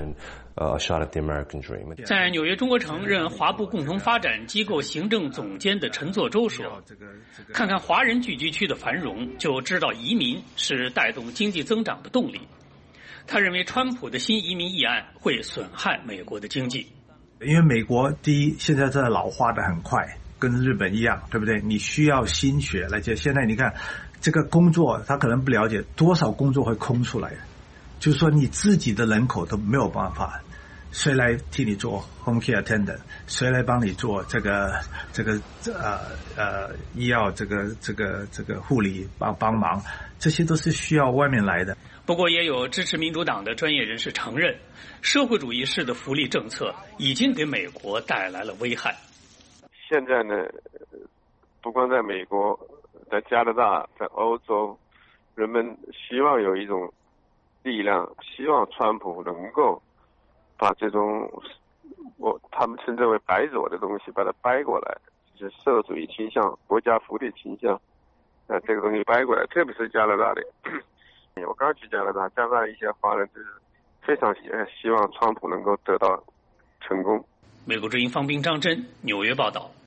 在纽约中国城任华埠共同发展机构行政总监的陈作周说，看看华人聚居区的繁荣，就知道移民是带动经济增长的动力。他认为川普的新移民议案会损害美国的经济。 因为美国第一现在在老化的很快，跟日本一样，对不对？你需要新血来接。现在你看这个工作，他可能不了解多少工作会空出来的，就是说你自己的人口都没有办法，谁来替你做 home care attendant， 谁来帮你做这个这个呃呃医药这个这个这个护理帮帮忙，这些都是需要外面来的。 不过也有支持民主党的专业人士承认，社会主义式的福利政策已经给美国带来了危害。 现在呢，不光在美国，在加拿大，在欧洲，人们希望有一种力量，希望川普能够把这种我他们称之为白左的东西把它掰过来，就是社会主义倾向、国家福利倾向，啊，这个东西掰过来，特别是加拿大的。我刚去加拿大，加拿大一些华人就是非常希望川普能够得到成功。 美国之音方斌、张真，纽约报道。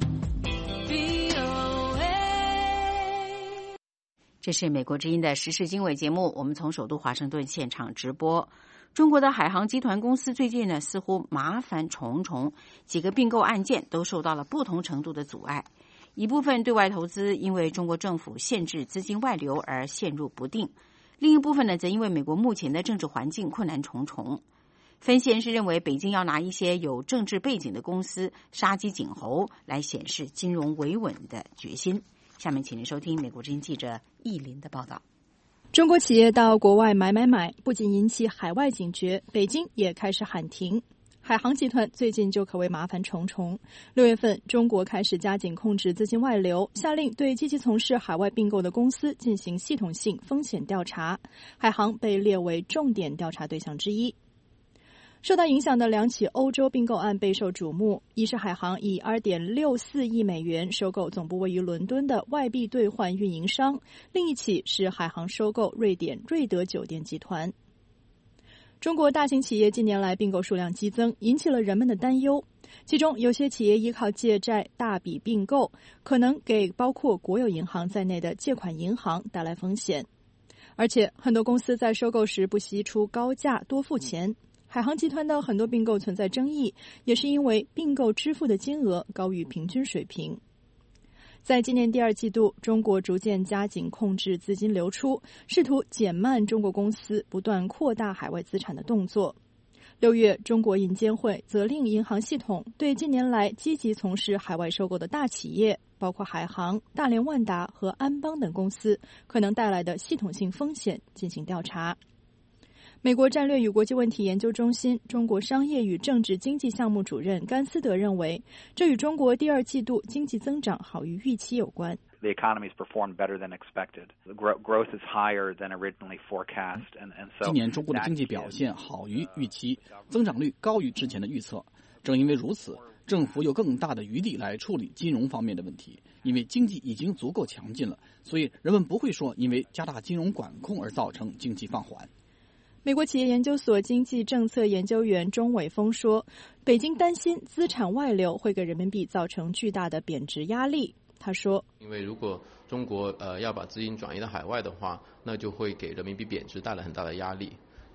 这是美国之音的时事经纬节目，我们从首都华盛顿现场直播。中国的海航集团公司最近呢，似乎麻烦重重，几个并购案件都受到了不同程度的阻碍。一部分对外投资因为中国政府限制资金外流而陷入不定。另一部分呢，则因为美国目前的政治环境困难重重。分析人士认为，北京要拿一些有政治背景的公司杀鸡儆猴，来显示金融维稳的决心。下面请您收听美国之音记者易林的报道。 中国企业到国外买买买，不仅引起海外警觉，北京也开始喊停。海航集团最近就可谓麻烦重重。六月份，中国开始加紧控制资金外流，下令对积极从事海外并购的公司进行系统性风险调查。海航被列为重点调查对象之一。受到影响的两起欧洲并购案备受瞩目，一是海航以 二点六四亿美元收购总部位于伦敦的外币兑换运营商，另一起是海航收购瑞典瑞德酒店集团。中国大型企业近年来并购数量激增，引起了人们的担忧。其中有些企业依靠借债大笔并购，可能给包括国有银行在内的借款银行带来风险。而且很多公司在收购时不惜出高价多付钱。海航集团的很多并购存在争议，也是因为并购支付的金额高于平均水平。在今年第二季度，中国逐渐加紧控制资金流出，试图减慢中国公司不断扩大海外资产的动作。六月，中国银监会责令银行系统对近年来积极从事海外收购的大企业，包括海航、大连万达和安邦等公司可能带来的系统性风险进行调查。美国战略与国际问题研究中心中国商业与政治经济项目主任甘斯德认为，这与中国第二季度经济增长好于预期有关。 The economy's performed better than expected. The growth is higher than originally forecast, and and so 今年中国的经济表现好于预期，增长率高于之前的预测。正因为如此，政府有更大的余地来处理金融方面的问题，因为经济已经足够强劲了，所以人们不会说因为加大金融管控而造成经济放缓。 美国企业研究所经济政策研究员钟伟峰说，北京担心资产外流会给人民币造成巨大的贬值压力。他说， 因为如果中国呃要把资金转移到海外的话，那就会给人民币贬值带来很大的压力。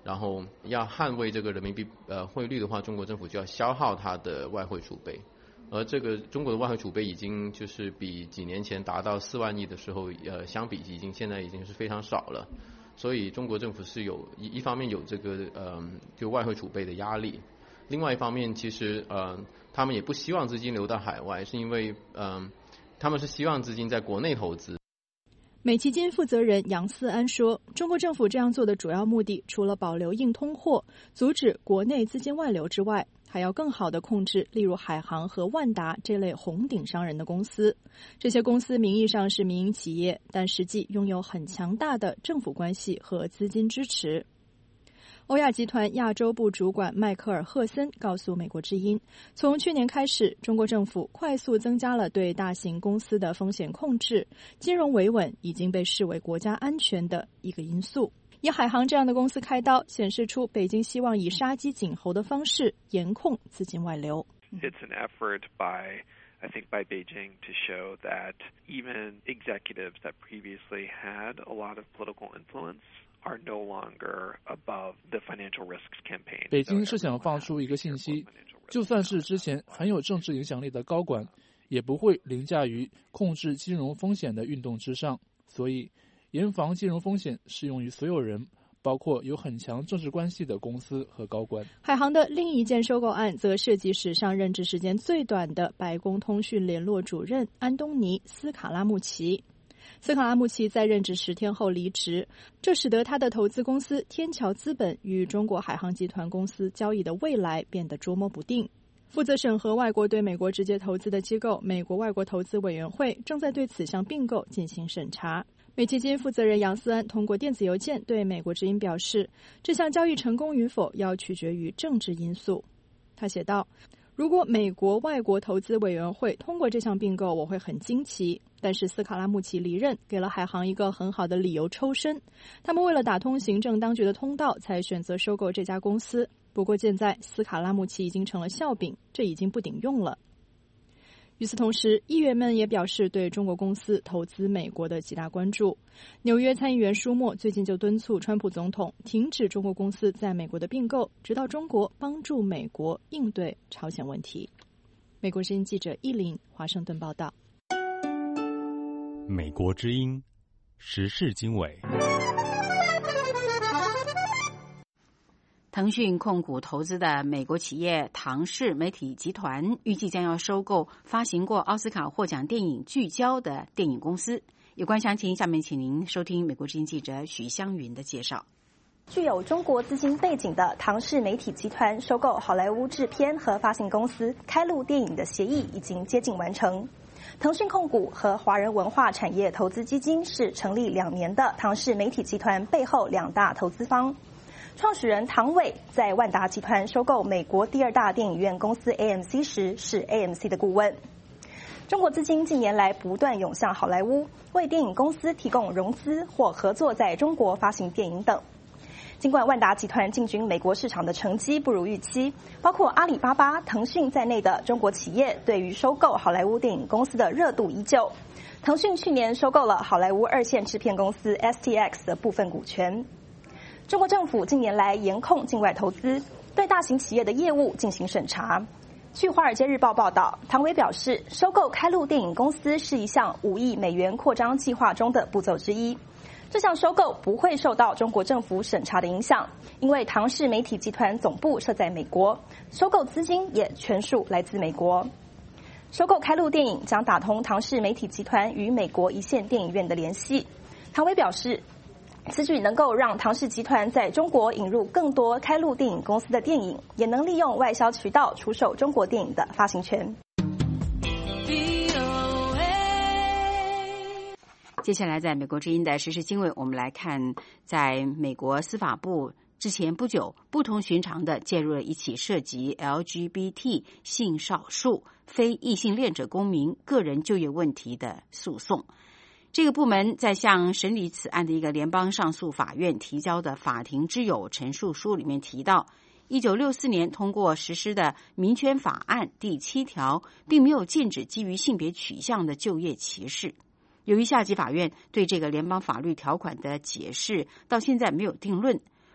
然后要捍卫这个人民币呃汇率的话，中国政府就要消耗它的外汇储备，而这个中国的外汇储备已经就是比几年前达到四万亿的时候呃相比，已经现在已经是非常少了。所以中国政府是有一一方面有这个呃就外汇储备的压力，另外一方面其实呃他们也不希望资金流到海外，是因为嗯、呃、他们是希望资金在国内投资。 美基金负责人杨思安说，中国政府这样做的主要目的，除了保留硬通货、阻止国内资金外流之外，还要更好地控制例如海航和万达这类红顶商人的公司。这些公司名义上是民营企业，但实际拥有很强大的政府关系和资金支持。欧亚集团亚洲部主管迈克尔·赫森告诉美国之音，从去年开始，中国政府快速增加了对大型公司的风险控制，金融维稳已经被视为国家安全的一个因素。以海航这样的公司开刀，显示出北京希望以杀鸡儆猴的方式严控资金外流。 It's an effort by I think by Beijing to show that even executives that previously had a lot of political influence are no longer above the financial risks campaign. 北京是想放出一个信息，就算是之前很有政治影响力的高管，也不会凌驾于控制金融风险的运动之上。所以，严防金融风险适用于所有人，包括有很强政治关系的公司和高官。 海航的另一件收购案则涉及史上任职时间最短的白宫通讯联络主任安东尼·斯卡拉穆奇。斯卡拉穆奇在任职十天后离职，这使得他的投资公司天桥资本与中国海航集团公司交易的未来变得捉摸不定。负责审核外国对美国直接投资的机构美国外国投资委员会正在对此项并购进行审查。美基金负责人杨思安通过电子邮件对美国之音表示，这项交易成功与否要取决于政治因素。他写道，如果美国外国投资委员会通过这项并购，我会很惊奇，但是斯卡拉穆奇离任给了海航一个很好的理由抽身，他们为了打通行政当局的通道才选择收购这家公司。不过现在斯卡拉穆奇已经成了笑柄，这已经不顶用了。与此同时，议员们也表示对中国公司投资美国的极大关注。纽约参议员舒默最近就敦促川普总统停止中国公司在美国的并购，直到中国帮助美国应对朝鲜问题。美国之音记者依林华盛顿报道。 美国之音时事经纬。 腾讯控股投资的美国企业唐氏媒体集团预计将要收购发行过奥斯卡获奖电影《聚焦》的电影公司。有关详情，下面请您收听美国之音记者许湘云的介绍。 具有中国资金背景的唐氏媒体集团收购好莱坞制片和发行公司开路电影的协议已经接近完成。腾讯控股和华人文化产业投资基金是成立两年的唐氏媒体集团背后两大投资方。创始人唐伟在万达集团收购美国第二大电影院公司 A M C 时是 A M C 的顾问。中国资金近年来不断涌向好莱坞，为电影公司提供融资或合作在中国发行电影等。尽管万达集团进军美国市场的成绩不如预期，包括阿里巴巴、腾讯在内的中国企业对于收购好莱坞电影公司的热度依旧。腾讯去年收购了好莱坞二线制片公司 S T X 的部分股权。中国政府近年来严控境外投资，对大型企业的业务进行审查。据《华尔街日报》报道，唐伟表示，收购开路电影公司是一项五亿美元扩张计划中的步骤之一。这项收购不会受到中国政府审查的影响，因为唐氏媒体集团总部设在美国，收购资金也全数来自美国。收购开路电影将打通唐氏媒体集团与美国一线电影院的联系。唐伟表示，此举能够让唐氏集团在中国引入更多开路电影公司的电影，也能利用外销渠道出售中国电影的发行权。 接下来在美国之音的时事经纬，我们来看在美国司法部之前不久不同寻常的介入了一起涉及 L G B T 性少数非异性恋者公民个人就业问题的诉讼。这个部门在向审理此案的一个联邦上诉法院提交的法庭之友陈述书里面提到，一九六四年通过实施的民权法案第七条并没有禁止基于性别取向的就业歧视。由于下级法院对这个联邦法律条款的解释到现在没有定论，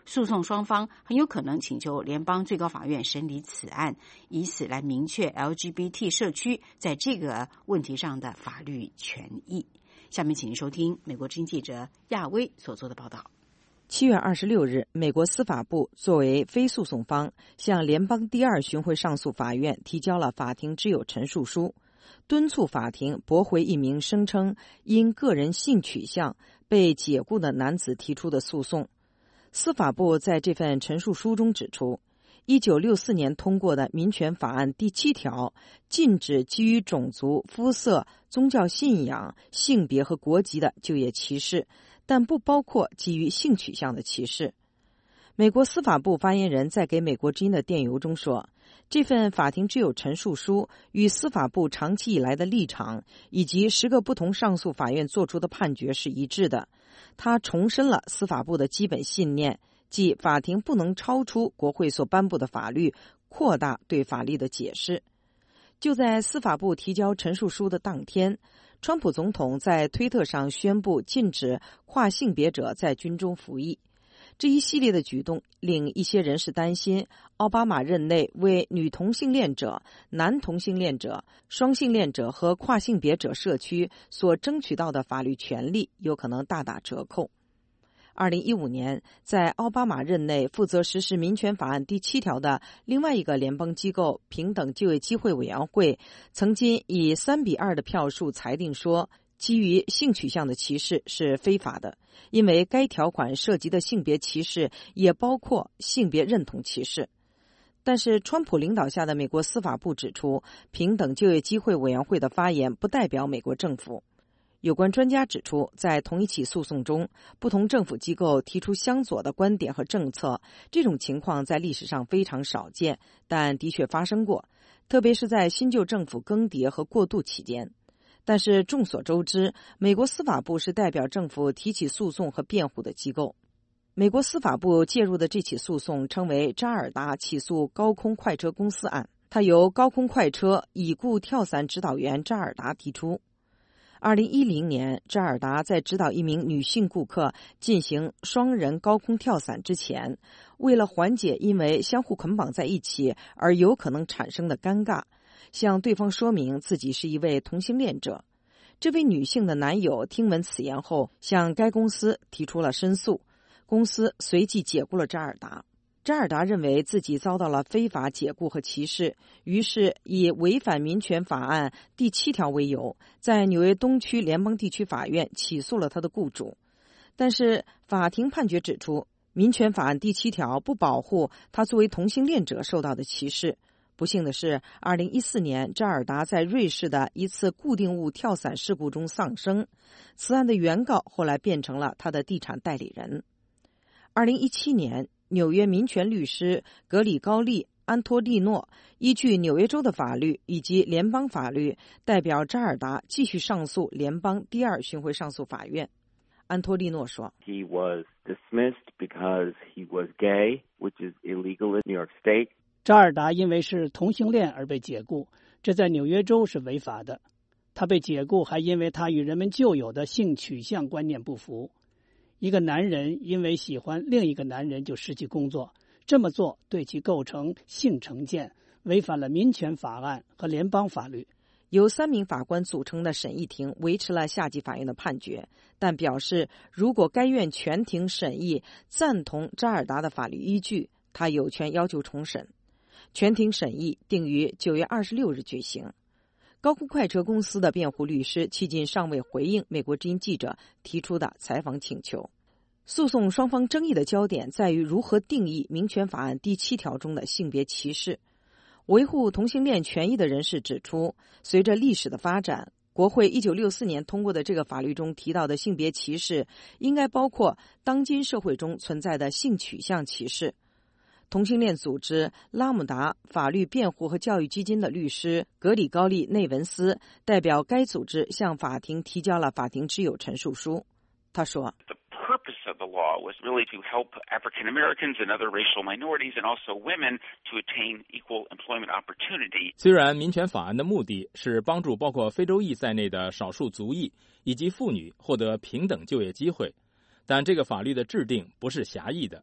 诉讼双方很有可能请求联邦最高法院审理此案，以此来明确 L G B T 社区在这个问题上的法律权益。下面请您收听美国之音记者亚威所做的报道。 七月二十六日，美国司法部作为非诉讼方，向联邦第二巡回上诉法院提交了法庭之友陈述书，敦促法庭驳回一名声称因个人性取向被解雇的男子提出的诉讼。司法部在这份陈述书中指出，一九六四年通过的民权法案第七条禁止基于种族、肤色、宗教信仰、性别和国籍的就业歧视，但不包括基于性取向的歧视。美国司法部发言人在给美国之音的电邮中说，这份法庭之友陈述书与司法部长期以来的立场以及十个不同上诉法院作出的判决是一致的。他重申了司法部的基本信念，即法庭不能超出国会所颁布的法律，扩大对法律的解释。就在司法部提交陈述书的当天，川普总统在推特上宣布禁止跨性别者在军中服役。这一系列的举动令一些人士担心，奥巴马任内为女同性恋者、男同性恋者、双性恋者和跨性别者社区所争取到的法律权利有可能大打折扣。二零一五年，在奥巴马任内负责实施民权法案第七条的另外一个联邦机构平等就业机会委员会，曾经以三比二的票数裁定说，基于性取向的歧视是非法的，因为该条款涉及的性别歧视也包括性别认同歧视。但是川普领导下的美国司法部指出，平等就业机会委员会的发言不代表美国政府。有关专家指出，在同一起诉讼中，不同政府机构提出相左的观点和政策，这种情况在历史上非常少见，但的确发生过，特别是在新旧政府更迭和过渡期间。但是众所周知，美国司法部是代表政府提起诉讼和辩护的机构。美国司法部介入的这起诉讼称为扎尔达起诉高空快车公司案，它由高空快车已故跳伞指导员扎尔达提出。二零一零年，扎尔达在指导一名女性顾客进行双人高空跳伞之前，为了缓解因为相互捆绑在一起而有可能产生的尴尬，向对方说明自己是一位同性恋者。这位女性的男友听闻此言后，向该公司提出了申诉，公司随即解雇了扎尔达。扎尔达认为自己遭到了非法解雇和歧视，于是以违反民权法案第七条为由，在纽约东区联邦地区法院起诉了他的雇主。但是法庭判决指出，民权法案第七条不保护他作为同性恋者受到的歧视。不幸的是，二零一四年扎尔达在瑞士的一次固定物跳伞事故中丧生，此案的原告后来变成了他的地产代理人。二零一七年，纽约民权律师格里高利·安托利诺依据纽约州的法律以及联邦法律，代表扎尔达继续上诉联邦第二巡回上诉法院。安托利诺说 He was dismissed because he was gay, which is illegal in New York State. 扎尔达因为是同性恋而被解雇，这在纽约州是违法的。他被解雇还因为他与人们旧有的性取向观念不符。一个男人因为喜欢另一个男人就失去工作，这么做对其构成性成见，违反了民权法案和联邦法律。 由三名法官组成的审议庭维持了下级法院的判决，但表示如果该院全庭审议赞同扎尔达的法律依据，他有权要求重审。全庭审议定于九月二十六日举行。高空快车公司的辩护律师迄今尚未回应美国之音记者提出的采访请求。诉讼双方争议的焦点在于如何定义民权法案第七条中的性别歧视。维护同性恋权益的人士指出，随着历史的发展，国会一九六四年通过的这个法律中提到的性别歧视应该包括当今社会中存在的性取向歧视。同性恋组织拉姆达法律辩护和教育基金的律师格里高利内文斯代表该组织向法庭提交了法庭之友陈述书。他说 purpose of the law was really to help African Americans and other racial minorities and also women to attain equal employment opportunity. 虽然民权法案的目的是帮助包括非洲裔在内的少数族裔以及妇女获得平等就业机会，但这个法律的制定不是狭义的，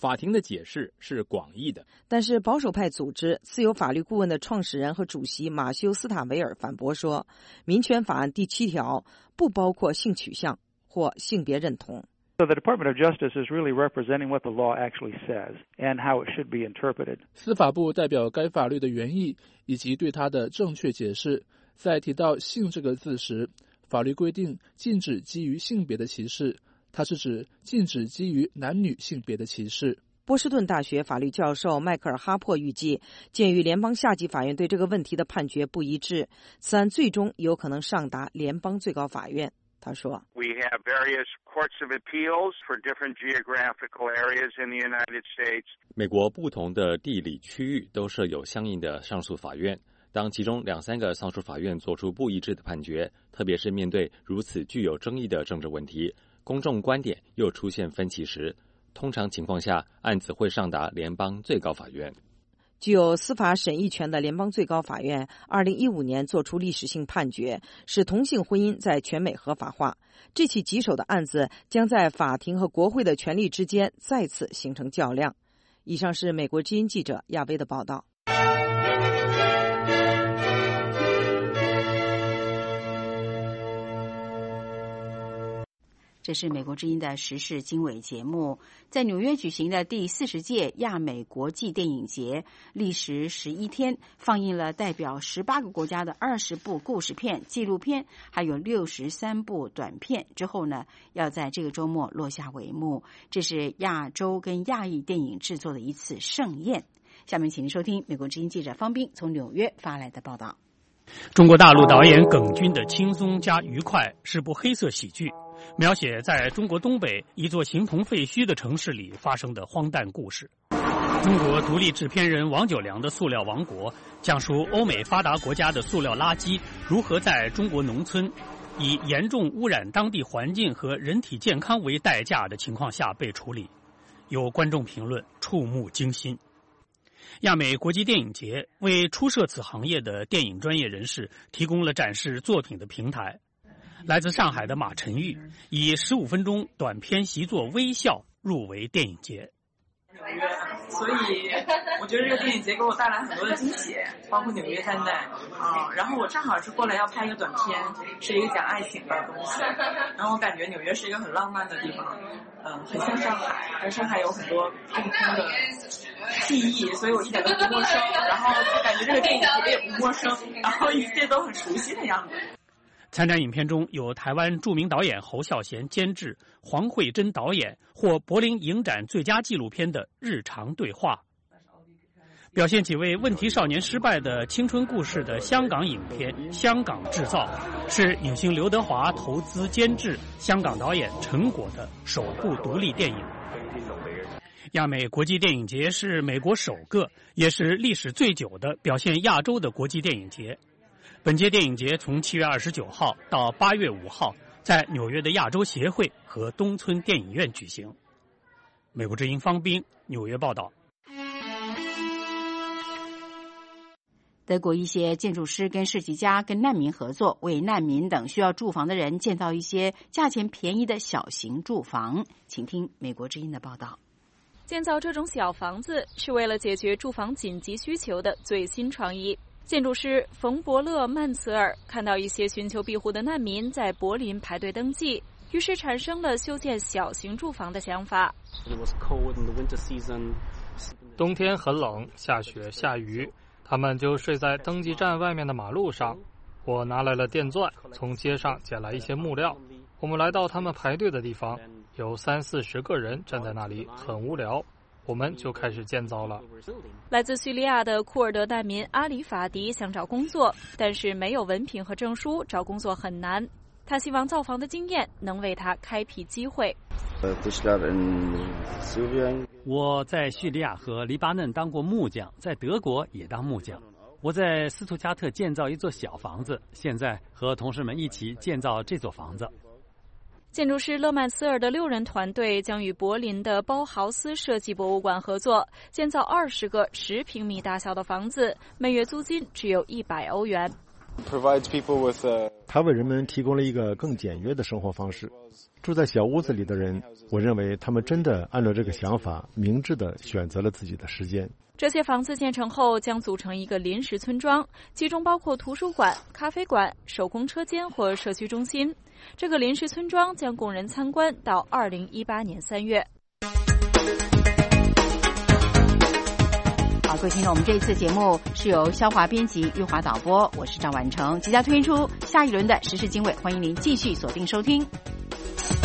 法庭的解释是广义的。 但是保守派组织自由法律顾问的创始人和主席马修·斯塔维尔反驳说，民权法案第七条不包括性取向或性别认同。 So the Department of Justice is really representing what the law actually says and how it should be interpreted. 司法部代表该法律的原意以及对它的正确解释。在提到性这个字时，法律规定禁止基于性别的歧视，它是指禁止基于男女性别的歧视。 波士顿大学法律教授迈克尔·哈珀预计，鉴于联邦下级法院对这个问题的判决不一致，此案最终有可能上达联邦最高法院。他说 We have various courts of appeals for different geographical areas in the United States. 美国不同的地理区域都设有相应的上诉法院。当其中两三个上诉法院做出不一致的判决，特别是面对如此具有争议的政治问题，公众观点又出现分歧时，通常情况下，案子会上达联邦最高法院。 具有司法审议权的联邦最高法院二零一五年作出历史性判决，使同性婚姻在全美合法化。这起棘手的案子将在法庭和国会的权力之间再次形成较量。以上是美国之音记者亚薇的报道。 这是美国之音的时事经纬节目。在纽约举行的第四十届亚美国际电影节，历时十一天，放映了代表十八个国家的二十部故事片、纪录片，还有六十三部短片。之后呢，要在这个周末落下帷幕。这是亚洲跟亚裔电影制作的一次盛宴。下面请您收听美国之音记者方斌从纽约发来的报道。 中国大陆导演耿军的《轻松加愉快》是部黑色喜剧，描写在中国东北一座形同废墟的城市里发生的荒诞故事。中国独立制片人王九良的《塑料王国》讲述欧美发达国家的塑料垃圾如何在中国农村以严重污染当地环境和人体健康为代价的情况下被处理。有观众评论触目惊心。亚美国际电影节为初涉此行业的电影专业人士提供了展示作品的平台。来自上海的马晨玉以十五分钟短片习作《微笑》入围电影节。 纽约，所以我觉得这个电影节给我带来很多的惊喜，包括纽约在内啊、嗯。然后我正好是过来要拍一个短片，是一个讲爱情的东西。然后我感觉纽约是一个很浪漫的地方，嗯，很像上海，而上海有很多共通的记忆，所以我一点都不陌生。然后就感觉这个电影节也不陌生，然后一切都很熟悉的样子。 参展影片中有台湾著名导演侯孝贤监制，黄慧珍导演获柏林影展最佳纪录片的《日常对话》。表现几位问题少年失败的青春故事的香港影片《香港制造》，是影星刘德华投资监制、香港导演陈果的首部独立电影。亚美国际电影节是美国首个，也是历史最久的表现亚洲的国际电影节。本届电影节从七月二十九号到八月五号，在纽约的亚洲协会和东村电影院举行。美国之音方斌纽约报道。 德国一些建筑师跟设计家跟难民合作，为难民等需要住房的人建造一些价钱便宜的小型住房。请听美国之音的报道。 建造这种小房子是为了解决住房紧急需求的最新创意。建筑师冯伯勒曼茨尔看到一些寻求庇护的难民在柏林排队登记，于是产生了修建小型住房的想法。 冬天很冷，下雪下雨，他们就睡在登记站外面的马路上。我拿来了电钻，从街上捡来一些木料。我们来到他们排队的地方，有三四十个人站在那里，很无聊。我们就开始建造了。 来自叙利亚的库尔德难民阿里法迪想找工作，但是没有文凭和证书，找工作很难。他希望造房的经验能为他开辟机会。 我在叙利亚和黎巴嫩当过木匠，在德国也当木匠。我在斯图加特建造一座小房子，现在和同事们一起建造这座房子。 建筑师勒曼斯尔的六人团队将与柏林的包豪斯设计博物馆合作，建造二十个十平米大小的房子，每月租金只有一百欧元。 它为人们提供了一个更简约的生活方式。住在小屋子里的人，我认为他们真的按照这个想法，明智地选择了自己的时间。 这些房子建成后将组成一个临时村庄，其中包括图书馆、咖啡馆、手工车间和社区中心。这个临时村庄将供人参观到二零一八年三月。 好，各位听众，我们这一次节目是由肖华编辑、玉华导播，我是张婉成，即将推出下一轮的时事经纬，欢迎您继续锁定收听。